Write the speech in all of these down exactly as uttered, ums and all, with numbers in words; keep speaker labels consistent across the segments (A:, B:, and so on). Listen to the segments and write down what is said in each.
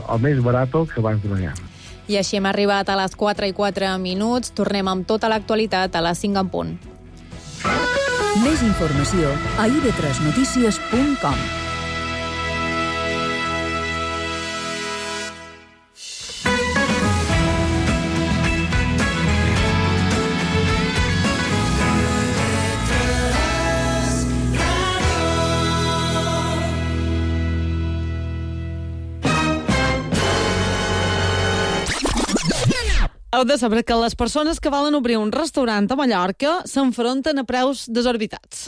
A: o més barato que abans de mañana.
B: I així hem arribat a les quatre i quatre minuts. Tornem amb tota l'actualitat a les cinc en punt.
C: Més informació a i ve tres notícies punt com.
D: Heu de saber que les persones que volen obrir un restaurant a Mallorca s'enfronten a preus desorbitats.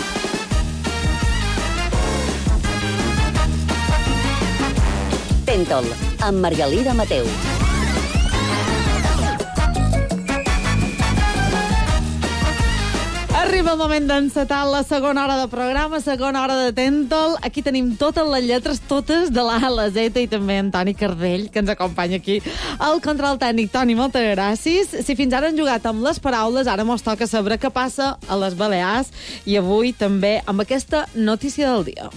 E: Tentol, amb Margalida Mateu.
D: Arriba el moment d'encetar la segona hora de programa, segona hora de Tentol. Aquí tenim totes les lletres, totes de l'A a la Z, i també en Toni Cardell, que ens acompanya aquí al control tècnic. Toni, moltes gràcies. Si fins ara han jugat amb les paraules, ara mos toca saber què passa a les Balears, i avui també amb aquesta notícia del dia.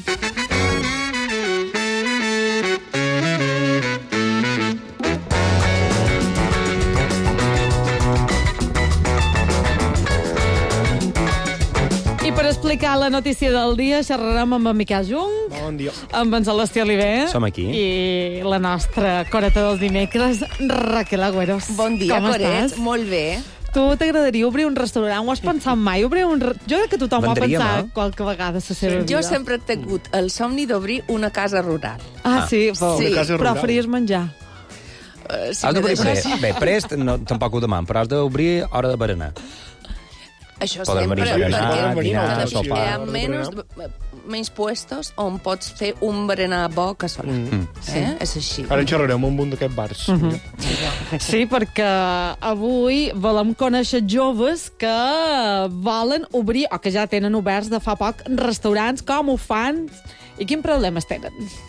D: Per explicar la notícia del dia xerrarem amb en Miquel Jung,
F: bon dia,
D: amb en Celestí Oliver.
G: Som aquí.
D: I la nostra coreta dels dimecres, Raquel Agüeros.
H: Bon dia,
D: com
H: corets.
D: Estàs?
H: Molt bé.
D: Tu t'agradaria obrir un restaurant? Ho has pensat mai? Obrir un... Jo crec que tothom
G: Vendríem,
D: ho ha pensat
G: eh?
D: qualque vegada a la seva vida.
H: Jo sempre he tingut el somni d'obrir una casa rural.
D: Ah,
G: Ah.
D: sí? Però,
H: Sí.
D: però faries menjar.
H: Uh, si
G: Has
H: me
G: d'obrir
H: deixes-
G: prest. Bé, prest no, tampoc ho demano, però has d'obrir hora de berenar.
H: Això
G: Poden
H: sempre,
G: venir a berenar,
H: perquè
F: dinar,
H: cada
F: sopar.
H: hi ha menys, menys puestos on pots fer un berenar bo casolà.
F: Mm.
H: Eh? És així.
F: Ara xerrarem amb un d'aquests bars.
D: Uh -huh. Sí, perquè avui volem conèixer joves que volen obrir, o que ja tenen oberts de fa poc, restaurants, com ho fan i quins problemes tenen.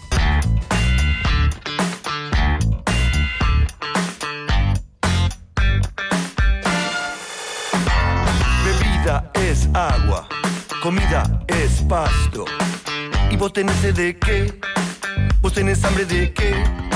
I: Bebida es agua, comida es pasto. ¿Y vos tenés sed de qué? ¿Vos tenés hambre de qué?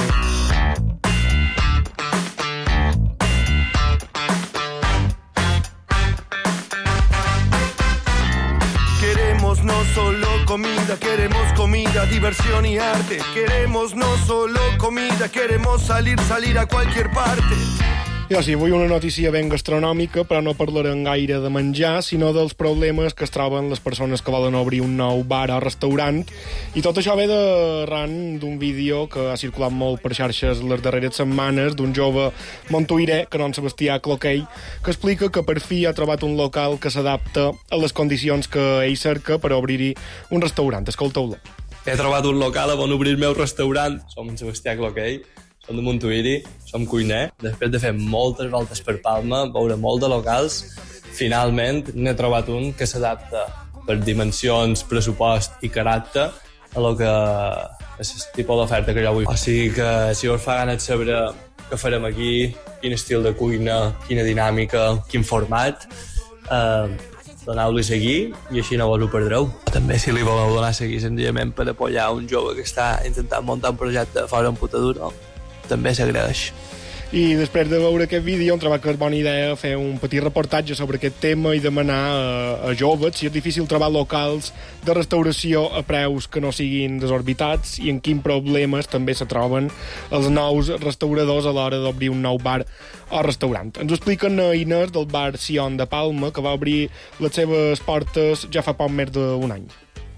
I: Queremos no solo comida, queremos comida, diversión y arte. Queremos no solo comida, queremos salir, salir a cualquier parte.
F: Jo sí, vull una notícia ben gastronòmica, però no parlarem gaire de menjar, sinó dels problemes que es troben les persones que volen obrir un nou bar o restaurant. I tot això ve d'arran d'un vídeo que ha circulat molt per xarxes les darreres setmanes d'un jove montuirè, que non Sebastià Cloquell, que explica que per fi ha trobat un local que s'adapta a les condicions que ell cerca per obrir-hi un restaurant. Escolteu-lo.
J: He trobat un local on obrir el meu restaurant. Som en Sebastià Cloquell, som de Montuïri, som cuiner. Després de fer moltes voltes per Palma, veure molt de locals, finalment n'he trobat un que s'adapta per dimensions, pressupost i caràcter a lo que és el tipus d'oferta que jo vull. O sigui que si us fa gana de saber què farem aquí, quin estil de cuina, quina dinàmica, quin format, eh, doneu-li a seguir i així no vos ho perdreu. També si li voleu donar a seguir senzillament per apoyar un jove que està intentant muntar un projecte fora en Putadura, també s'agraeix.
F: I després de veure aquest vídeo hem trobat que és bona idea fer un petit reportatge sobre aquest tema i demanar a, a joves si és difícil trobar locals de restauració a preus que no siguin desorbitats i en quins problemes també se troben els nous restauradors a l'hora d'obrir un nou bar o restaurant. Ens ho expliquen a Inés del bar Sion de Palma, que va obrir les seves portes ja fa poc més d'un any.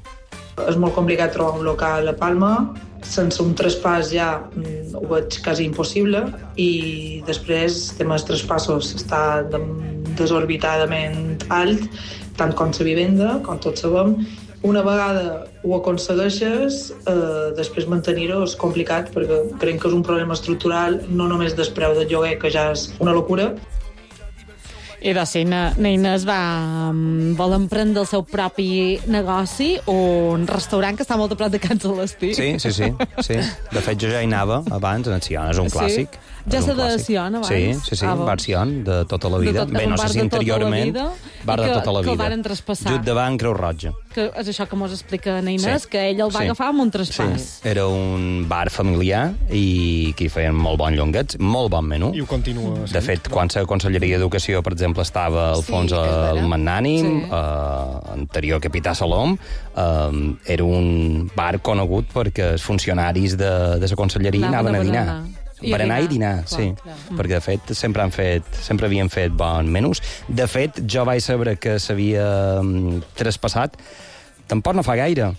K: És molt complicat trobar un local a Palma. Sense un traspàs ja mm, ho veig quasi impossible, i després el tema dels traspassos està desorbitadament alt, tant com la vivenda, com tots sabem. Una vegada ho aconsegueixes, eh, després mantenir-ho és complicat, perquè creiem que és un problema estructural, no només del preu del lloguer, que ja és una locura.
D: I de si na, na Inés va, um, vol emprendre el seu propi negoci, un restaurant que està molt a prop de Can Celestí.
G: Sí, sí, sí, sí. De fet, jo ja hi anava abans, en el Sion, és un
D: Sí?
G: clàssic.
D: Ja
G: És un
D: s'ha de
G: clàssic.
D: Sion abans?
G: Sí, sí, sí,
D: Ah, bon.
G: bar Sion, de tota la vida.
D: De tot-
G: Bé,
D: un
G: no
D: bar
G: sé si
D: de tota la
G: interiorment,
D: vida,
G: bar
D: i
G: de
D: que-
G: tota la
D: que el
G: vida.
D: varen traspassar.
G: Just davant Creu Roja.
D: que és això que mos explica na Inés,
G: Sí.
D: que ell el va
G: Sí.
D: agafar amb un traspàs.
G: Sí. Era un bar familiar i que hi feien molt bons llonguets, molt bon menú.
F: I ho continua
G: De fet, quan la Conselleria d'Educació, per exemple, estava Alfons
H: Sí, és
G: el
H: vera.
G: Magnànim,
H: Sí.
G: eh, anterior capità Salom, eh, era un bar conegut perquè els funcionaris de, de la Conselleria
D: Anaven
G: anaven a
D: a
G: dinar.
D: berenar. I
G: Per
D: a
G: anar i
D: dinar,
G: dinar,
D: clar,
G: sí.
D: clar.
G: Perquè, de fet, sempre han fet, sempre havien fet bons menús. De fet, jo vaig saber que s'havia mm, traspassat tampoc no fa gaire,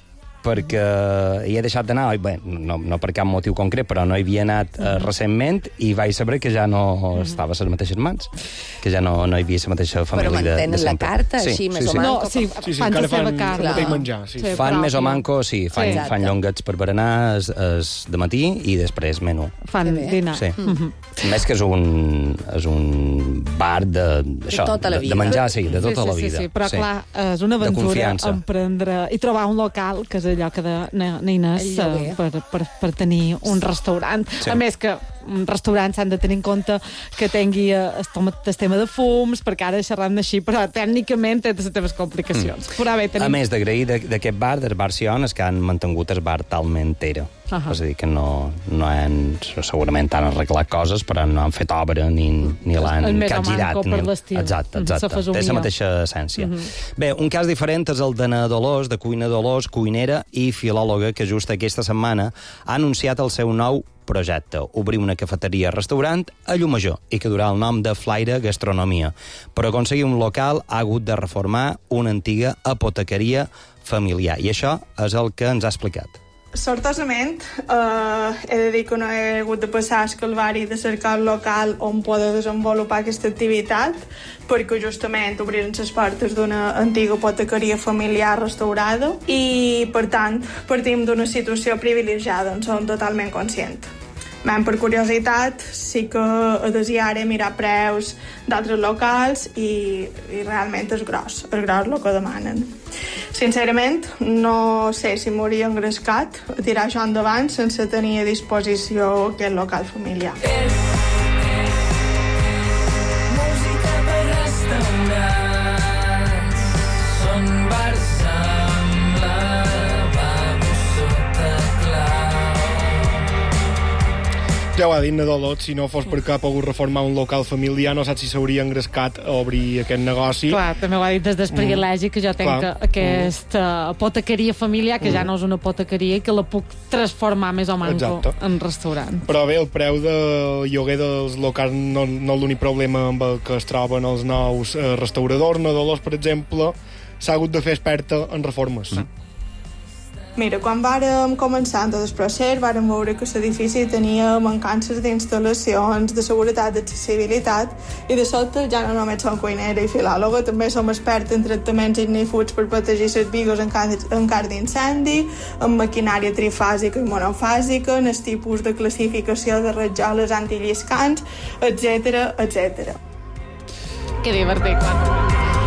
G: perquè hi he deixat d'anar, bé, no, no per cap motiu concret, però no hi havia anat eh, recentment i vaig saber que ja no estava a les mateixes mans, que ja no, no hi havia la mateixa família de, de
H: mantenen la
G: sempre.
H: carta, així, més o manco.
D: No, sí,
F: Sí, sí,
D: fan la
F: encara
D: seva
F: fan
D: carta.
F: el mateix menjar, sí.
G: Fan més o
D: pròpia.
G: manco, sí, fan,
D: Sí.
G: fan llonguets per berenar es, es de matí i després menú.
D: Fan
H: Que bé.
D: dinar.
G: Sí.
D: Mhm.
G: Més que és un, és un bar de, això,
H: tota la
G: de, de
H: vida.
G: menjar, sí, de tota
D: sí, sí,
G: la vida.
D: Sí, sí, però
G: sí.
D: clar, és una
G: De
D: aventura
G: confiança.
D: emprendre i trobar un local, que és allò que de na, na Inés,
H: El lloguer.
D: eh, per, per, per tenir un restaurant.
G: Sí.
D: A més que un restaurant s'han de tenir en compte que tingui eh, el, tema, el tema de fums, perquè ara xerram així, però tècnicament té les seves complicacions. Mm. Però bé, tenim...
G: A més d'agrair de- d'aquest bar, del bar Sion, és que han mantingut el bar talment era.
D: Ahà.
G: És a dir, que no, no han, segurament han arreglat coses, però no han fet obra ni, ni l'han
D: El més o
G: capgirat.
D: manco per
G: ni-
D: l'estil.
G: Exacte,
D: Mhm,
G: exacte.
D: la fesomia.
G: Té la mateixa essència.
D: Mhm.
G: Bé, un cas diferent és el d'Anna Dolors, de Cuina Dolors, cuinera i filòloga, que just aquesta setmana ha anunciat el seu nou projecte, obrir una cafeteria-restaurant a Llumajor i que durà el nom de Flaire Gastronomia. Per aconseguir un local ha hagut de reformar una antiga apotecaria familiar i això és el que ens ha explicat.
L: Sortosament, eh, he de dir que no he hagut de passar el calvari de cercar un local on poder desenvolupar aquesta activitat, perquè justament obriren les portes d'una antiga apotecaria familiar restaurada i, per tant, partim d'una situació privilegiada, en som totalment conscients. Ben, per curiositat, sí que a desir he mirat preus d'altres locals i, i realment és gros, és gros el que demanen. Sincerament, no sé si m'hauria engrescat a tirar això endavant sense tenir a disposició aquest local familiar.
M: Música per restaurants, són bars amb lavabo sota clau.
F: Ja ho ha dit Nadolot, si no fos perquè ha pogut reformar un local familiar, no saps si s'hauria engrescat a obrir aquest negoci.
D: Clar, també ho ha dit des del privilegi que jo tinc
F: Clar.
D: que aquesta apotecaria familiar, que ja no és una apotecaria i que la puc transformar més o manco
F: Exacte.
D: en restaurant.
F: Però bé, el preu del lloguer dels locals no, no és l'únic problema amb el que es troben els nous eh, restauradors. Nadolot, per exemple, s'ha hagut de fer experta en reformes. Mm.
L: Mira, quan vàrem començar tot el procés, vàrem veure que l'edifici tenia mancances d'instal·lacions, de seguretat, d'accessibilitat, i de sobte ja no només som cuinera i filòloga, també som experts en tractaments ignífugs per protegir les bigues en cas, en cas d'incendi, en maquinària trifàsica i monofàsica, en el tipus de classificació de rajoles antilliscants, etcètera, etcètera.
D: Que divertit, clar.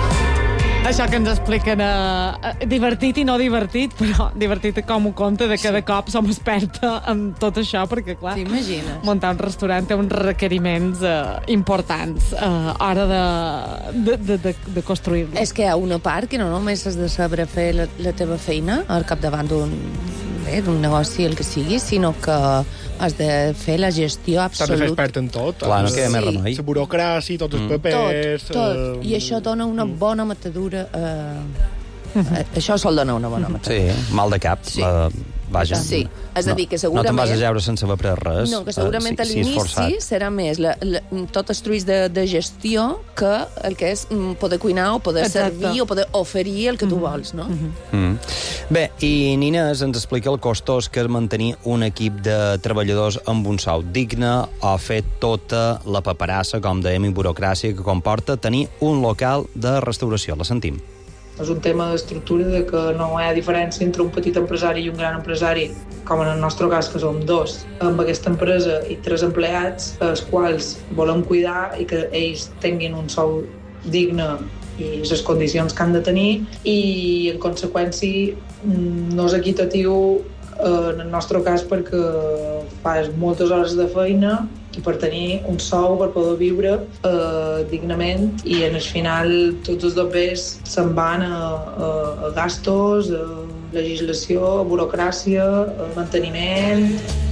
D: Això que ens expliquen, eh, divertit i no divertit, però divertit com ho conta, de cada sí. cop som experta en tot això, perquè, clar,
H: t'imagines?
D: Muntar un restaurant té uns requeriments eh, importants eh, a hora de, de, de, de, de construir-lo.
H: És que hi ha una part que no només has de saber fer la, la teva feina al capdavant d'un bé, d'un negoci, el que sigui, sinó que has de fer la gestió
F: T'has de fer
H: absoluta.
F: expert en tot.
G: Clar, no queda
H: Sí.
G: més remei.
F: La burocràcia, tots els
G: Mm.
F: papers...
H: Tot, tot.
F: eh,
H: I això dona una bona matadura. Eh, eh, això sol donar una bona matadura.
G: Sí, mal de cap.
H: Sí.
G: Uh, vaja.
H: Sí, és a dir, que
G: No
H: segurament...
G: te'n vas a jeure sense haver après res.
H: No, que segurament
G: eh,
H: a
G: si, si és
H: l'inici
G: forçat.
H: serà més la, la, tot els truis de, de gestió que el que és mm, poder cuinar o poder
D: Exacte.
H: servir o poder oferir el que tu vols, no?
G: Mm. Bé, i Nines ens explica el costós que és mantenir un equip de treballadors amb un sou digne o fer tota la paperassa, com dèiem, i burocràcia que comporta tenir un local de restauració. La sentim.
K: És un tema d'estructura de que no hi ha diferència entre un petit empresari i un gran empresari, com en el nostre cas, que som dos, amb aquesta empresa i tres empleats, els quals volem cuidar i que ells tinguin un sou digne i les condicions que han de tenir, i en conseqüència no és equitatiu en el nostre cas perquè fas moltes hores de feina i per tenir un sou per poder viure eh, dignament, i en el final tots els dobbers se'n van a, a, a gastos, a legislació, a burocràcia, a manteniment.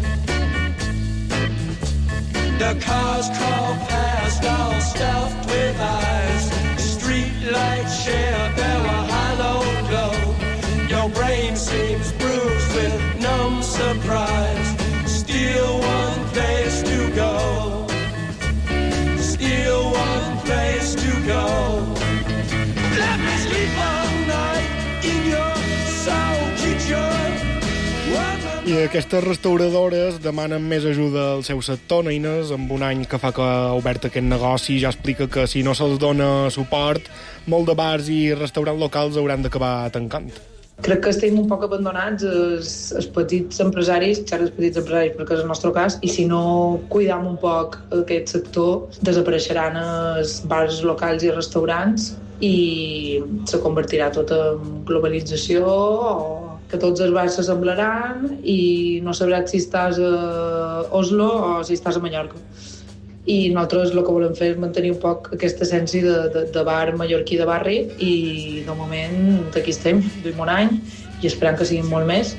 M: The cars crawl past, all stuffed with eyes. Street lights share their hollow glow. Your brain seems bruised with numb surprise. Still one place to go. Still one place to go. Let me sleep all night in your soul kitchen.
F: I aquestes restauradores demanen més ajuda al seu sector. Neines, amb un any que fa que ha obert aquest negoci, ja explica que si no se'ls dona suport, molt de bars i restaurants locals hauran d'acabar tancant.
K: Crec que estem un poc abandonats els, els petits empresaris, xerres petits empresaris, perquè és el nostre cas, i si no cuidam un poc aquest sector, desapareixeran els bars locals i restaurants i se convertirà tot en globalització, o que tots els bars s'assemblaran i no sabràs si estàs a Oslo o si estàs a Mallorca. I nosaltres el que volem fer és mantenir un poc aquesta essència de, de, de bar mallorquí de barri, i de moment aquí estem, duim un any i esperant que siguin molt més.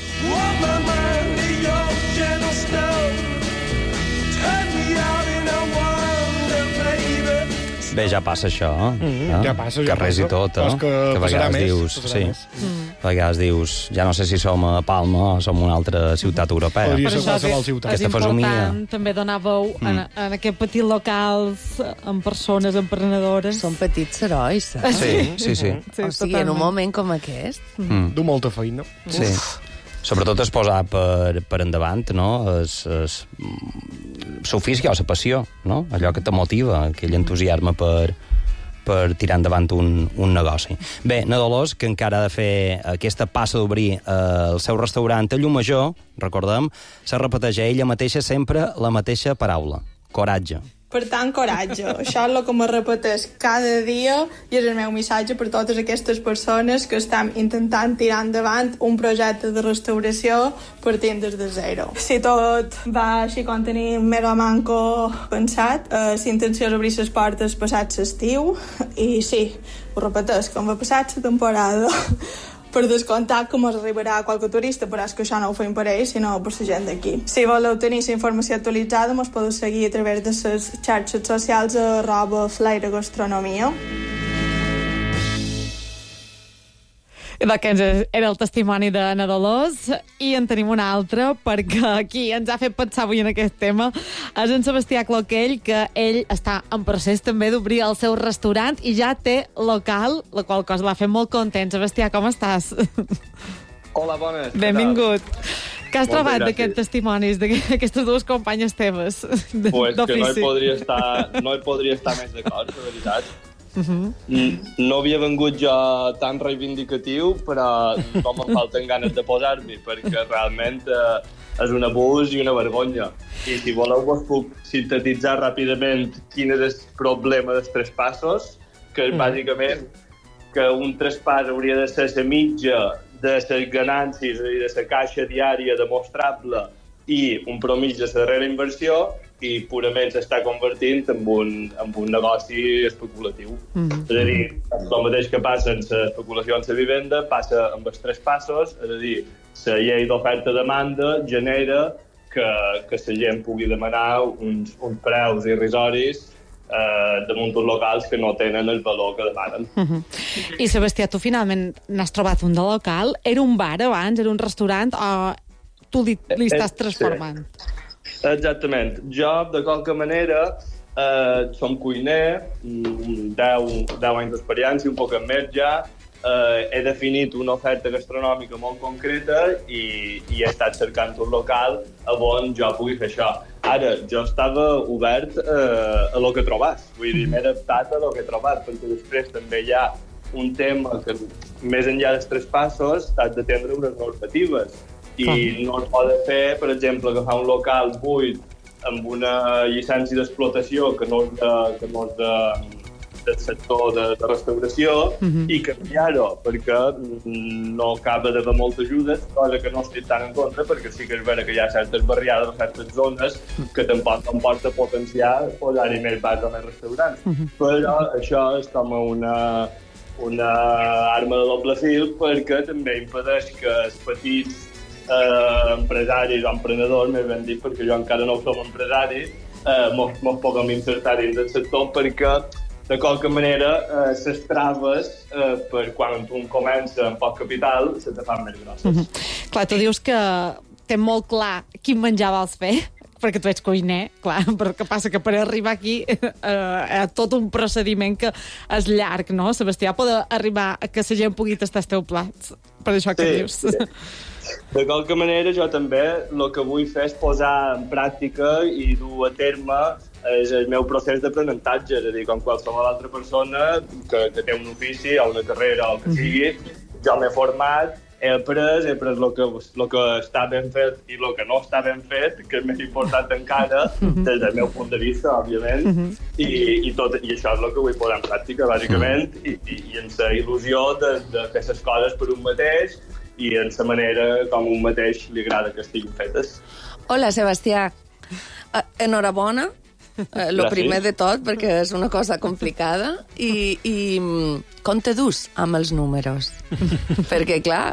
G: Bé, ja passa això,
F: Mm,
G: eh?
F: ja passa, ja
G: Carrers
F: passa.
G: i tot, eh?
F: Però és que
G: a
F: passarà
G: vegades
F: més,
G: dius...
F: passarà
G: Sí.
F: més.
G: Mm. A vegades dius, ja no sé si som a Palma o som una altra ciutat europea.
F: Podria
D: Per
F: ser
D: això
F: qualsevol
D: és,
F: ciutat.
D: és
G: Aquesta fesomia.
D: important també donar veu mm. en, en aquests petits locals amb persones emprenedores.
H: Són petits herois, saps?
G: Sí, sí, sí.
D: Sí,
H: o sigui, en un moment com aquest...
G: Mm.
F: Du molta feina.
G: Sí. Sobretot es posar per, per endavant, no? Es, es, l'ofici o la passió, no? Allò que te motiva, aquell entusiasme per, per tirar endavant un, un negoci. Bé, na Dolors, que encara ha de fer aquesta passa d'obrir eh, el seu restaurant a Llumajor, recordem, se repeteix a ella mateixa sempre la mateixa paraula: coratge.
L: Per tant, coratge. Això és el que me repeteix cada dia i és el meu missatge per totes aquestes persones que estan intentant tirar endavant un projecte de restauració partint des de zero. Si tot va així com tenim mega manco pensat, eh, la intenció és obrir les portes passat l'estiu i sí, ho repeteix, com va passat la temporada. Per descomptat que mos arribarà qualque turista, però és que això no ho fem per ells, sinó per la gent d'aquí. Si voleu tenir la informació actualitzada, mos podeu seguir a través de les xarxes socials a arroba Flaire Gastronomia.
D: Doncs era el testimoni de na Dolors, i en tenim un altre, perquè aquí ens ha fet pensar avui en aquest tema. És en Sebastià Cloquell, que ell està en procés també d'obrir el seu restaurant i ja té local, la qual cosa l'ha fet molt content. Sebastià, com estàs?
N: Hola, bones.
D: Benvingut. Què has
N: Moltes
D: trobat
N: gràcies.
D: d'aquests testimonis, d'aquestes dues companyes teves d'ofici?
N: Pues que no hi podria estar, no hi podria estar més d'acord, la veritat.
D: Uh-huh.
N: No havia vengut jo tan reivindicatiu, però com em falten ganes de posar-m'hi, perquè realment eh, és un abús i una vergonya. I si voleu vos puc sintetitzar ràpidament quin és el problema dels traspassos, que és bàsicament que un traspàs hauria de ser la mitja de les ganàncies i de la caixa diària demostrable i un promís de la darrera inversió, i purament s'està convertint en un, en un negoci especulatiu. Mm-hmm. És a dir, el mateix que passa en l'especulació en la vivenda, passa amb els traspassos, és a dir, la llei d'oferta-demanda genera que, que la gent pugui demanar uns, uns preus irrisoris eh, damunt uns locals que no tenen el valor que demanen.
D: Uh-huh. I Sebastià, tu finalment n'has trobat un de local? Era un bar abans? Era un restaurant? O tu li, li estàs transformant?
N: Sí. Exactament. Jo, de qualque manera, eh, som cuiner, deu, deu anys d'experiència, un poc més ja, eh, he definit una oferta gastronòmica molt concreta i, i he estat cercant un local on jo pugui fer això. Ara, jo estava obert eh, a lo que trobàs, vull dir, m'he adaptat a lo que he trobat, perquè després també hi ha un tema que, més enllà dels tres passos, has d'atendre unes normatives. I no es pot fer, per exemple, agafar un local buit amb una llicència d'explotació que no és de, que no és de, del sector de, de restauració mm-hmm. i canviar-ho, perquè no acaba d'haver moltes ajudes, cosa que no estic tan en contra, perquè sí que és vera que hi ha certes barriades o certes zones que tampoc em porta a potenciar posar-hi més bars o més restaurants. Mm-hmm. Però això és com una, una arma de doble fil, perquè també impedeix que els petits eh, empresaris o emprenedors, més ben dit, perquè jo encara no som empresari, eh, mos, mos puguem insertar dins del sector, perquè de qualque manera eh, les traves eh, per quan un comença amb poc capital se te fan més grosses.
D: Mm-hmm. Clar, tu dius que tens molt clar quin menjar vols fer, perquè tu ets cuiner, clar, però el que passa que per arribar aquí eh, hi ha tot un procediment que és llarg, no? Sebastià, pot arribar a que la gent pugui tastar els teus plats, per això que
N: sí,
D: dius.
N: Sí. De qualque manera, jo també el que vull fer és posar en pràctica i dur a terme és el meu procés d'aprenentatge, és a dir, com qualsevol altra persona que, que té un ofici o una carrera o el que sigui, jo m'he format, he après, he après el que, el que està ben fet i el que no està ben fet, que és més important encara, des del meu punt de vista, òbviament, i, i, tot, i això és el que vull posar en pràctica, bàsicament, i, i, i en la il·lusió de, de fer les coses per un mateix i en la manera com un mateix li agrada que estiguin fetes.
H: Hola, Sebastià. Uh, enhorabona. Uh, lo primer de tot, perquè és una cosa complicada, i, i com te dus amb els números? Perquè, clar,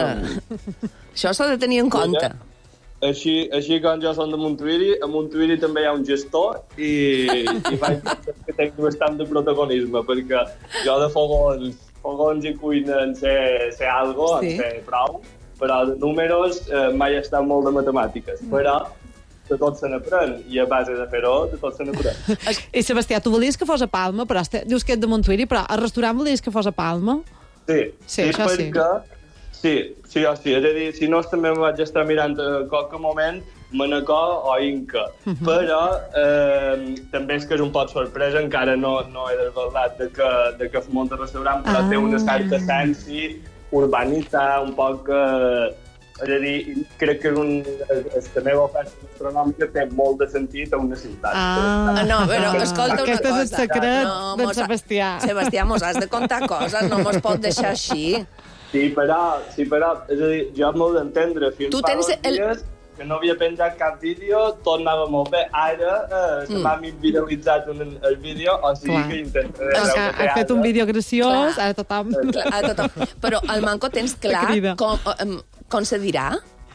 H: uh, això s'ha de tenir en compte.
N: Així, així com jo som de Montuïri, a Montuïri també hi ha un gestor i, i vaig dir que tinc bastant de protagonisme, perquè jo de fogons, fogons i cuina en sé, sé algo, sí. En sé prou, però de números eh, mai he estat molt de matemàtiques, però de tot se n'aprèn, i a base de fer-ho, de tot se n'aprèn.
D: I Sebastià, tu volies que fos a Palma, però este, dius que ets de Montuïri, però al restaurant volies que fos a Palma?
N: Sí,
D: sí,
N: sí
D: això
N: perquè... Sí, sí, o sí, és a dir, si no també em vaig estar mirant a qualque moment Manacor o Inca, uh-huh. però eh, també és que és un poc sorpresa, encara no, no he desvelat de que, de que munta restaurant, però ah. té una certa essència urbanita, un poc... Eh, és a dir, crec que és un, és, la meva oferta gastronòmica té molt de sentit a una ciutat.
H: Ah, no, però escolta una
D: Aquest
H: cosa.
D: Aquest és el secret
H: no,
D: d'en Sebastià.
H: Sebastià, mos has de contar coses, no mos pot deixar així.
N: Sí, però, sí, però, és a dir, jo m'ho d'entendre, fins
H: tu
N: fa
H: tens
N: dos
H: el...
N: dies que no havia penjat cap vídeo, tot anava molt bé. Ara eh, se m'ha mm. viralitzat un, el vídeo, o sigui clar. Que intentaré...
D: Ha, ha fet un vídeo graciós,
H: clar.
D: Ara tothom...
H: Clar, a tothom. Però al Manco tens clar com, um, com se dirà?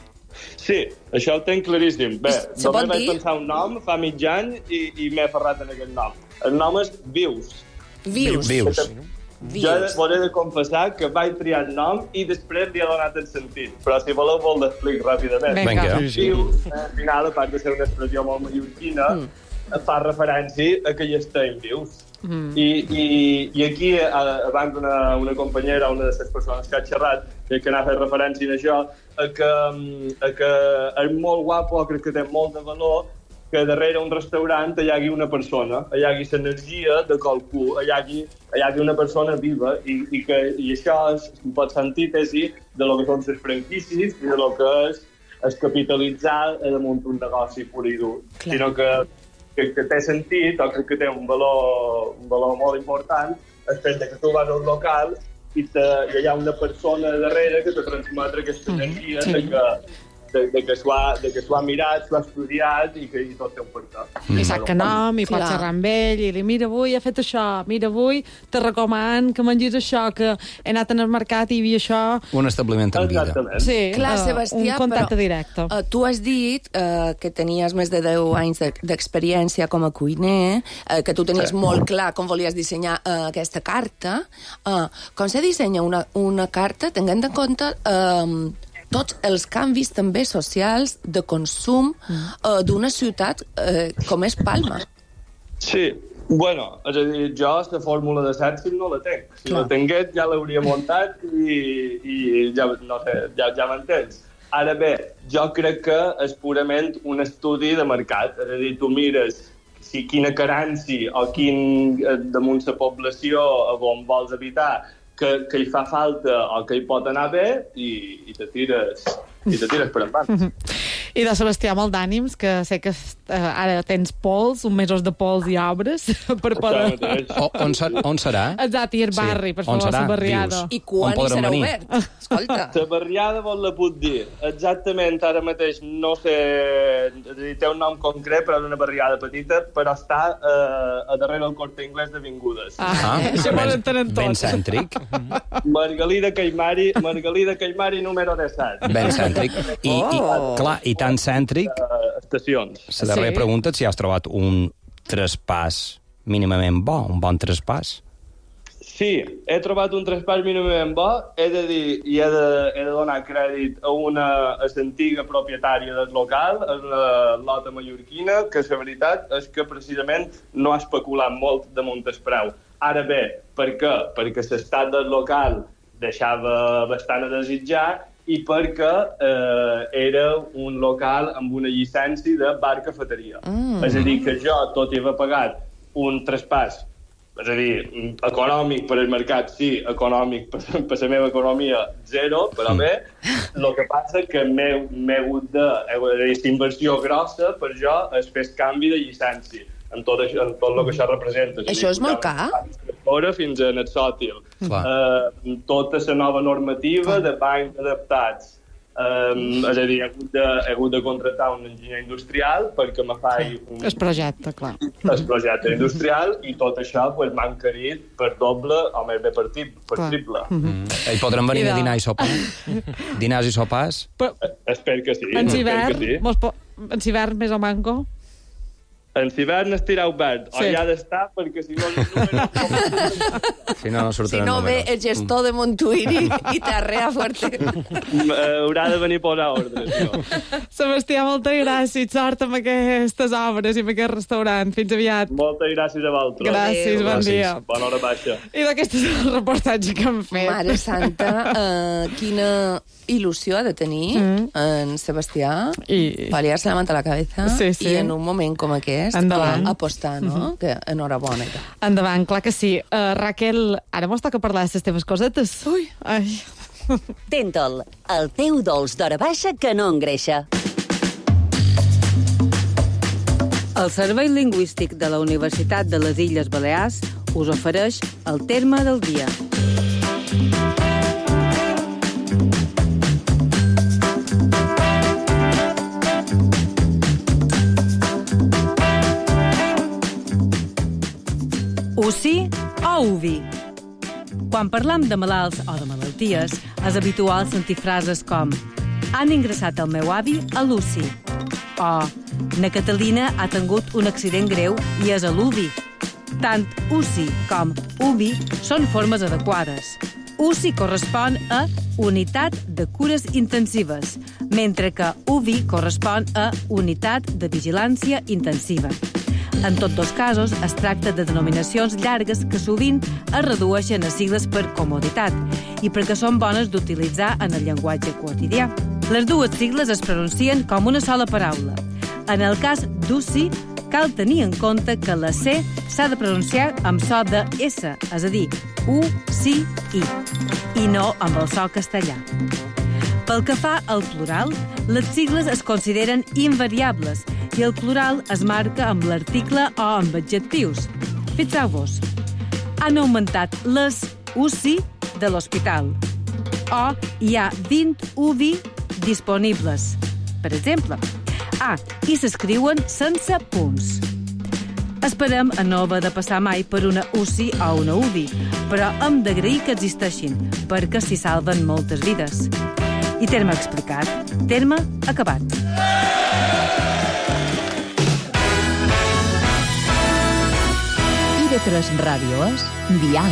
N: Sí, això ho tenc claríssim. Bé,
H: se
N: només vaig
H: dir?
N: pensar un nom fa mig any i, i m'he aferrat en aquest nom. El nom és Vius.
H: Vius.
G: Vius.
N: Jo hauré de confessar que vaig triar el nom i després li he donat el sentit. Però si voleu, vol l'explic ràpidament.
G: Vinga.
N: Vius, al final, a part de ser una expressió molt mallorquina, mm. fa referència a que hi estem vius. Mm. I, i, I aquí, abans una, una companyera, una de les persones que ha xerrat, que ha fet referència a això, a que, a que és molt guapo, crec que té molt de valor, que darrere un restaurant hi hagi una persona, hi hagi l'energia de qualcú, hi hagi, hi hagi una persona viva, i, i, que, i això és, pot ser antítesi de lo que són les franquícies i de lo que és, és capitalitzar damunt un negoci pur i dur. Clar. Sinó que, que, que té sentit, o crec que té un valor, un valor molt important, el fet que tu vas a un local i, te, i hi ha una persona darrere que te transmetre aquesta energia sí. de que de, de que s'ho ha, ha mirat, s'ho ha estudiat i que i tot té un perquè.
D: I sap que nom, i pot xerrar amb ell, i li mira, avui he fet això, mira, avui te recoman que mengis això, que he anat en el mercat i hi havia això...
G: Un establiment en vida.
D: Sí,
H: clar,
D: uh,
H: Sebastià,
D: un contacte
H: però,
D: directe.
H: Uh, tu has dit uh, que tenies més de deu anys d'experiència com a cuiner, uh, que tu tenies sí. molt clar com volies dissenyar uh, aquesta carta. Uh, com se dissenya una, una carta tenint en compte... Uh, tots els canvis també socials de consum uh, d'una ciutat uh, com és Palma.
N: Sí, bueno, és a dir, jo la fórmula de sèxit no la tenc. Si Clar. La tingués ja l'hauria muntat i, i ja, no sé, ja, ja m'entens. Ara bé, jo crec que és purament un estudi de mercat. És a dir, tu mires si quina carència o quin damunt la població on vols habitar que, que hi fa falta o que hi pot anar bé i, i te tires, i te tires per endavant.
D: I de Sebastià, molt d'ànims, que sé que uh, ara tens pols, un mesos de pols i obres, per poder...
G: O, on, ser, on serà?
D: Exacte, i el barri, sí. Per favor, la barriada.
H: I quan hi serà venir? Obert? Escolta.
N: La barriada vos la puc dir. Exactament, ara mateix no sé... Té un nom concret, però és una barriada petita, però està eh, a darrere del Corte Inglés d'Avingudes.
D: Ah, ah això ben, ben
G: cèntric.
N: Margalida Caimari, Margalida Caimari número disset.
G: Ben cèntric. I, oh. i, clar, i tan cèntric...
N: Uh, estacions.
G: La darrera sí. pregunta si has trobat un traspàs mínimament bo, un bon traspàs.
N: Sí, he trobat un traspàs mínimament bo. He de dir, i he de, he de donar crèdit a una a l'antiga propietària del local, a una lota mallorquina, que la veritat és que precisament no ha especulat molt damunt el preu. Ara bé, per què? Perquè l'estat del local deixava bastant a desitjar i perquè eh, era un local amb una llicència de bar-cafeteria. Mm. És a dir, que jo, tot i haver pagat un traspàs, és a dir, econòmic per al mercat, sí, econòmic per, per la meva economia, zero, però bé, el que passa és que m'he hagut de... Aquesta inversió grossa, per jo, es fes canvi de llicència en tot, això, en tot el que això representa.
H: Això és molt car?
N: Fins a net sòtil. Uh, tota la nova normativa de bancs adaptats. Um, és a dir, he hagut, de, he hagut de contractar un enginyer industrial perquè me faci un...
D: El projecte, clar.
N: El projecte industrial i tot això pues, m'ha encarit per doble o més bé per, tip, per triple.
G: Mm-hmm. Mm. Hi podran venir a dinar i sopar? Dinars i sopars?
N: Però... Espero que sí.
D: En hivern, sí. En hivern més o manco?
N: En hivern estirà obert, sí. O hi ha d'estar, perquè si no...
G: Si no, no surten
H: si no ve el gestor de Montuïri i t'arrea fuerte.
N: Haurà de venir a posar ordres, no?
D: Sebastià, moltes gràcies. Sort amb aquestes obres i amb aquest restaurant. Fins aviat.
N: Moltes gràcies a vosaltres.
D: Gràcies, bon
N: gràcies.
D: dia.
N: Bona hora baixa.
D: I d'aquest és el reportatge que hem fet.
H: Mare santa, uh, quina il·lusió ha de tenir mm. en Sebastià I... paliar-se la manta a la cabeza
D: sí, sí.
H: i en un moment com aquest
D: endavant.
H: Apostar, no? Mm-hmm. Que enhorabona.
D: Endavant, clar que sí. Uh, Raquel, ara mos toca parlar de les teves cosetes. Ui. Ai.
E: Dental, el teu dolç d'hora baixa que no engreixa.
O: El Servei Lingüístic de la Universitat de les Illes Balears us ofereix el terme del dia. U C I o U V I. Quan parlam de malalts o de malalties, és habitual sentir frases com «Han ingressat el meu avi a l'U C I» o «Na Catalina ha tingut un accident greu i és a l'U V I». Tant U C I com U V I són formes adequades. U C I correspon a Unitat de Cures Intensives, mentre que U V I correspon a Unitat de Vigilància Intensiva. En tots dos casos, es tracta de denominacions llargues que sovint es redueixen a sigles per comoditat i perquè són bones d'utilitzar en el llenguatge quotidià. Les dues sigles es pronuncien com una sola paraula. En el cas d'U C I, cal tenir en compte que la C s'ha de pronunciar amb so de S, és a dir, U C I, i no amb el so castellà. Pel que fa al plural, les sigles es consideren invariables i el plural es marca amb l'article o amb adjectius. Fixeu-vos, han augmentat les U C I de l'hospital o hi ha vint U V I disponibles, per exemple. Ah, i s'escriuen sense punts. Esperem a no haver de passar mai per una U C I o una U V I, però hem d'agrair que existeixin, perquè s'hi salven moltes vides. I terme explicat, terme acabat.
C: I de tres ràdio és Dial.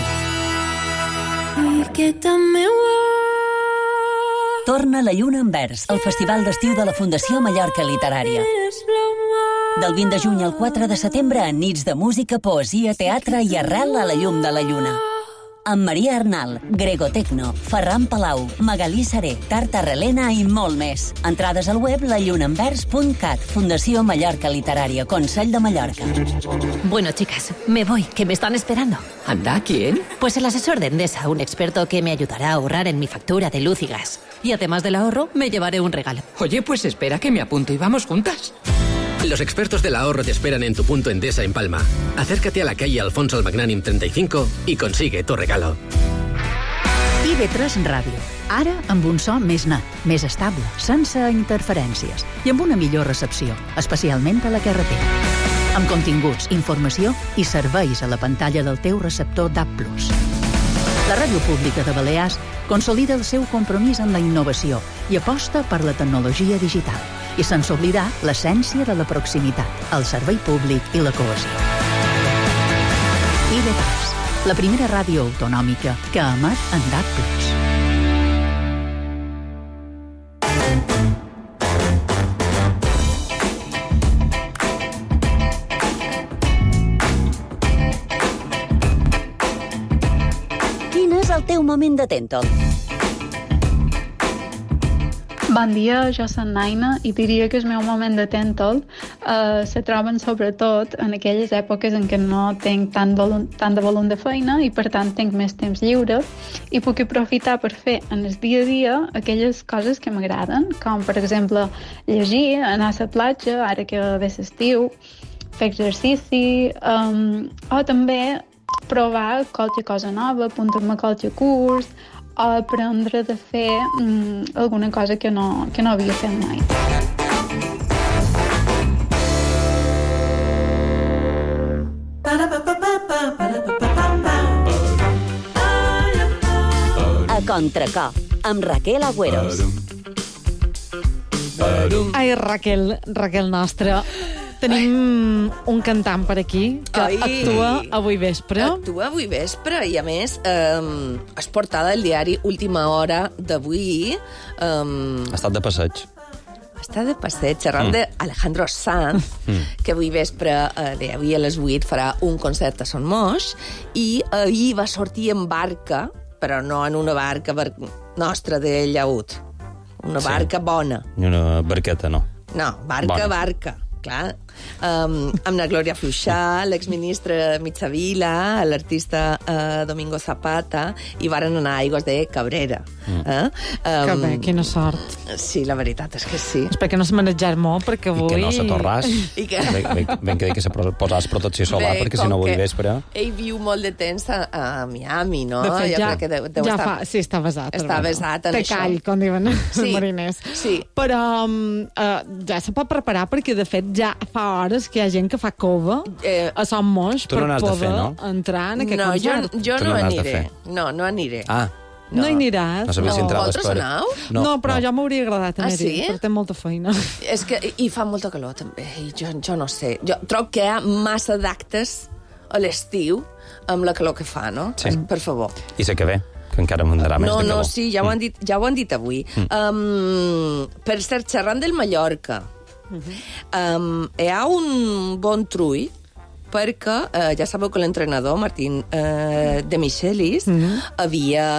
E: Torna la lluna en vers, el festival d'estiu de la Fundació Mallorca Literària. Del vint de juny al quatre de setembre, en nits de música, poesia, teatre i arrel a la llum de la lluna. amb Maria Arnal, Grego Tecno, Ferran Palau, Magalí Seré, Tarta Relena i molt més. Entrades al web la lluna envers punt cat, Fundació Mallorca Literària, Consell de Mallorca.
P: Bueno, chicas, me voy, que me están esperando.
Q: ¿Anda? ¿Quién?
P: Pues el asesor de Endesa, un experto que me ayudará a ahorrar en mi factura de luz y gas. Y además del ahorro, me llevaré un regalo.
Q: Oye, pues espera que me apunto y vamos juntas.
R: Los expertos del ahorro te esperan en tu punto Endesa en Palma. Acércate a la calle Alfonso el Magnánim treinta y cinco y consigue tu regalo.
C: I V tres Ràdio. Ara amb un so més net, més estable, sense interferències i amb una millor recepció, especialment a la carretera. Amb continguts, informació i serveis a la pantalla del teu receptor D A B plus. La Ràdio Pública de Balears consolida el seu compromís amb la innovació i aposta per la tecnologia digital, i sense oblidar l'essència de la proximitat, el servei públic i la cohesió. I V tres, la primera ràdio autonòmica que emet en D A B plus.
E: Quin és el teu moment de tèntol?
S: Bon dia, jo soc Naina i diria que el meu moment de tèntol eh, se troben sobretot en aquelles èpoques en què no tinc tant, volum, tant de volum de feina i per tant tinc més temps lliure i puc aprofitar per fer en el dia a dia aquelles coses que m'agraden, com per exemple llegir, anar a la platja, ara que ve l'estiu, fer exercici, um, o també provar qualque cosa nova, apuntar-me a qualque curs, o aprendre de fer um, alguna cosa que no, que no havia fet mai.
E: A Contracor, amb Raquel Agüeros.
D: Ai, Raquel, Raquel nostra. Tenim un cantant per aquí que
H: Ai.
D: actua avui vespre.
H: Actua avui vespre i, a més, eh, és portada al diari Última Hora d'avui. Eh,
G: Ha estat de passeig.
H: està de passeig, xerrant mm. d'Alejandro Sanz, mm. que avui vespre, eh, avui a les vuit, farà un concert a Son Moix, i ahir va sortir en barca, però no en una barca bar nostra de llaüt. Una barca sí. bona.
G: I una barqueta, no.
H: No, barca, bona. barca. Clar, um, amb la Glòria Fluixà, l'exministre Mitjavila, l'artista uh, Domingo Zapata, i varen anar a Aigües de Cabrera.
D: Mm.
H: Eh? Um,
D: que bé, quina sort.
H: Sí, la veritat és que sí.
D: Espero que no es manejar molt, perquè avui...
G: I que no se torràs.
H: I que...
G: Ben, ben, ben que, que se posàs protecció solar, bé, perquè si no avui vespre...
H: Ell viu molt de temps a, a Miami, no?
D: De fet,
H: jo
D: ja,
H: crec que deu, deu
D: ja
H: estar...
D: fa... Sí, està basat.
H: Està basat en
D: Te
H: això.
D: call, com diuen
H: sí.
D: els mariners.
H: Sí.
D: Però um, uh, ja se pot preparar, perquè, de fet, ja fa hores que hi ha gent que fa cova eh, a Son Moix per
G: no
D: poder
G: fer, no?
D: entrar en aquest
H: no,
D: concert.
H: Jo, jo no, no aniré. No, no aniré.
G: Ah.
D: No, no hi aniràs.
G: No sabia si entraves per...
H: No.
D: No, no, però no. jo m'hauria agradat anar-hi,
H: ah, sí?
D: perquè té molta feina.
H: És que hi fa molta calor, també, i jo, jo no sé. Jo trobo que hi ha massa d'actes a l'estiu amb la calor que fa, no?
G: Sí.
H: Per favor.
G: I sé que ve, que encara mandarà més
H: no,
G: de calor.
H: No, sí, ja ho han dit, ja ho han dit avui. Mm. Um, per cert, xerrant del Mallorca, uh-huh. um, hi ha un bon trull perquè eh, ja sabeu que l'entrenador Martín eh, de Michelis mm-hmm. havia,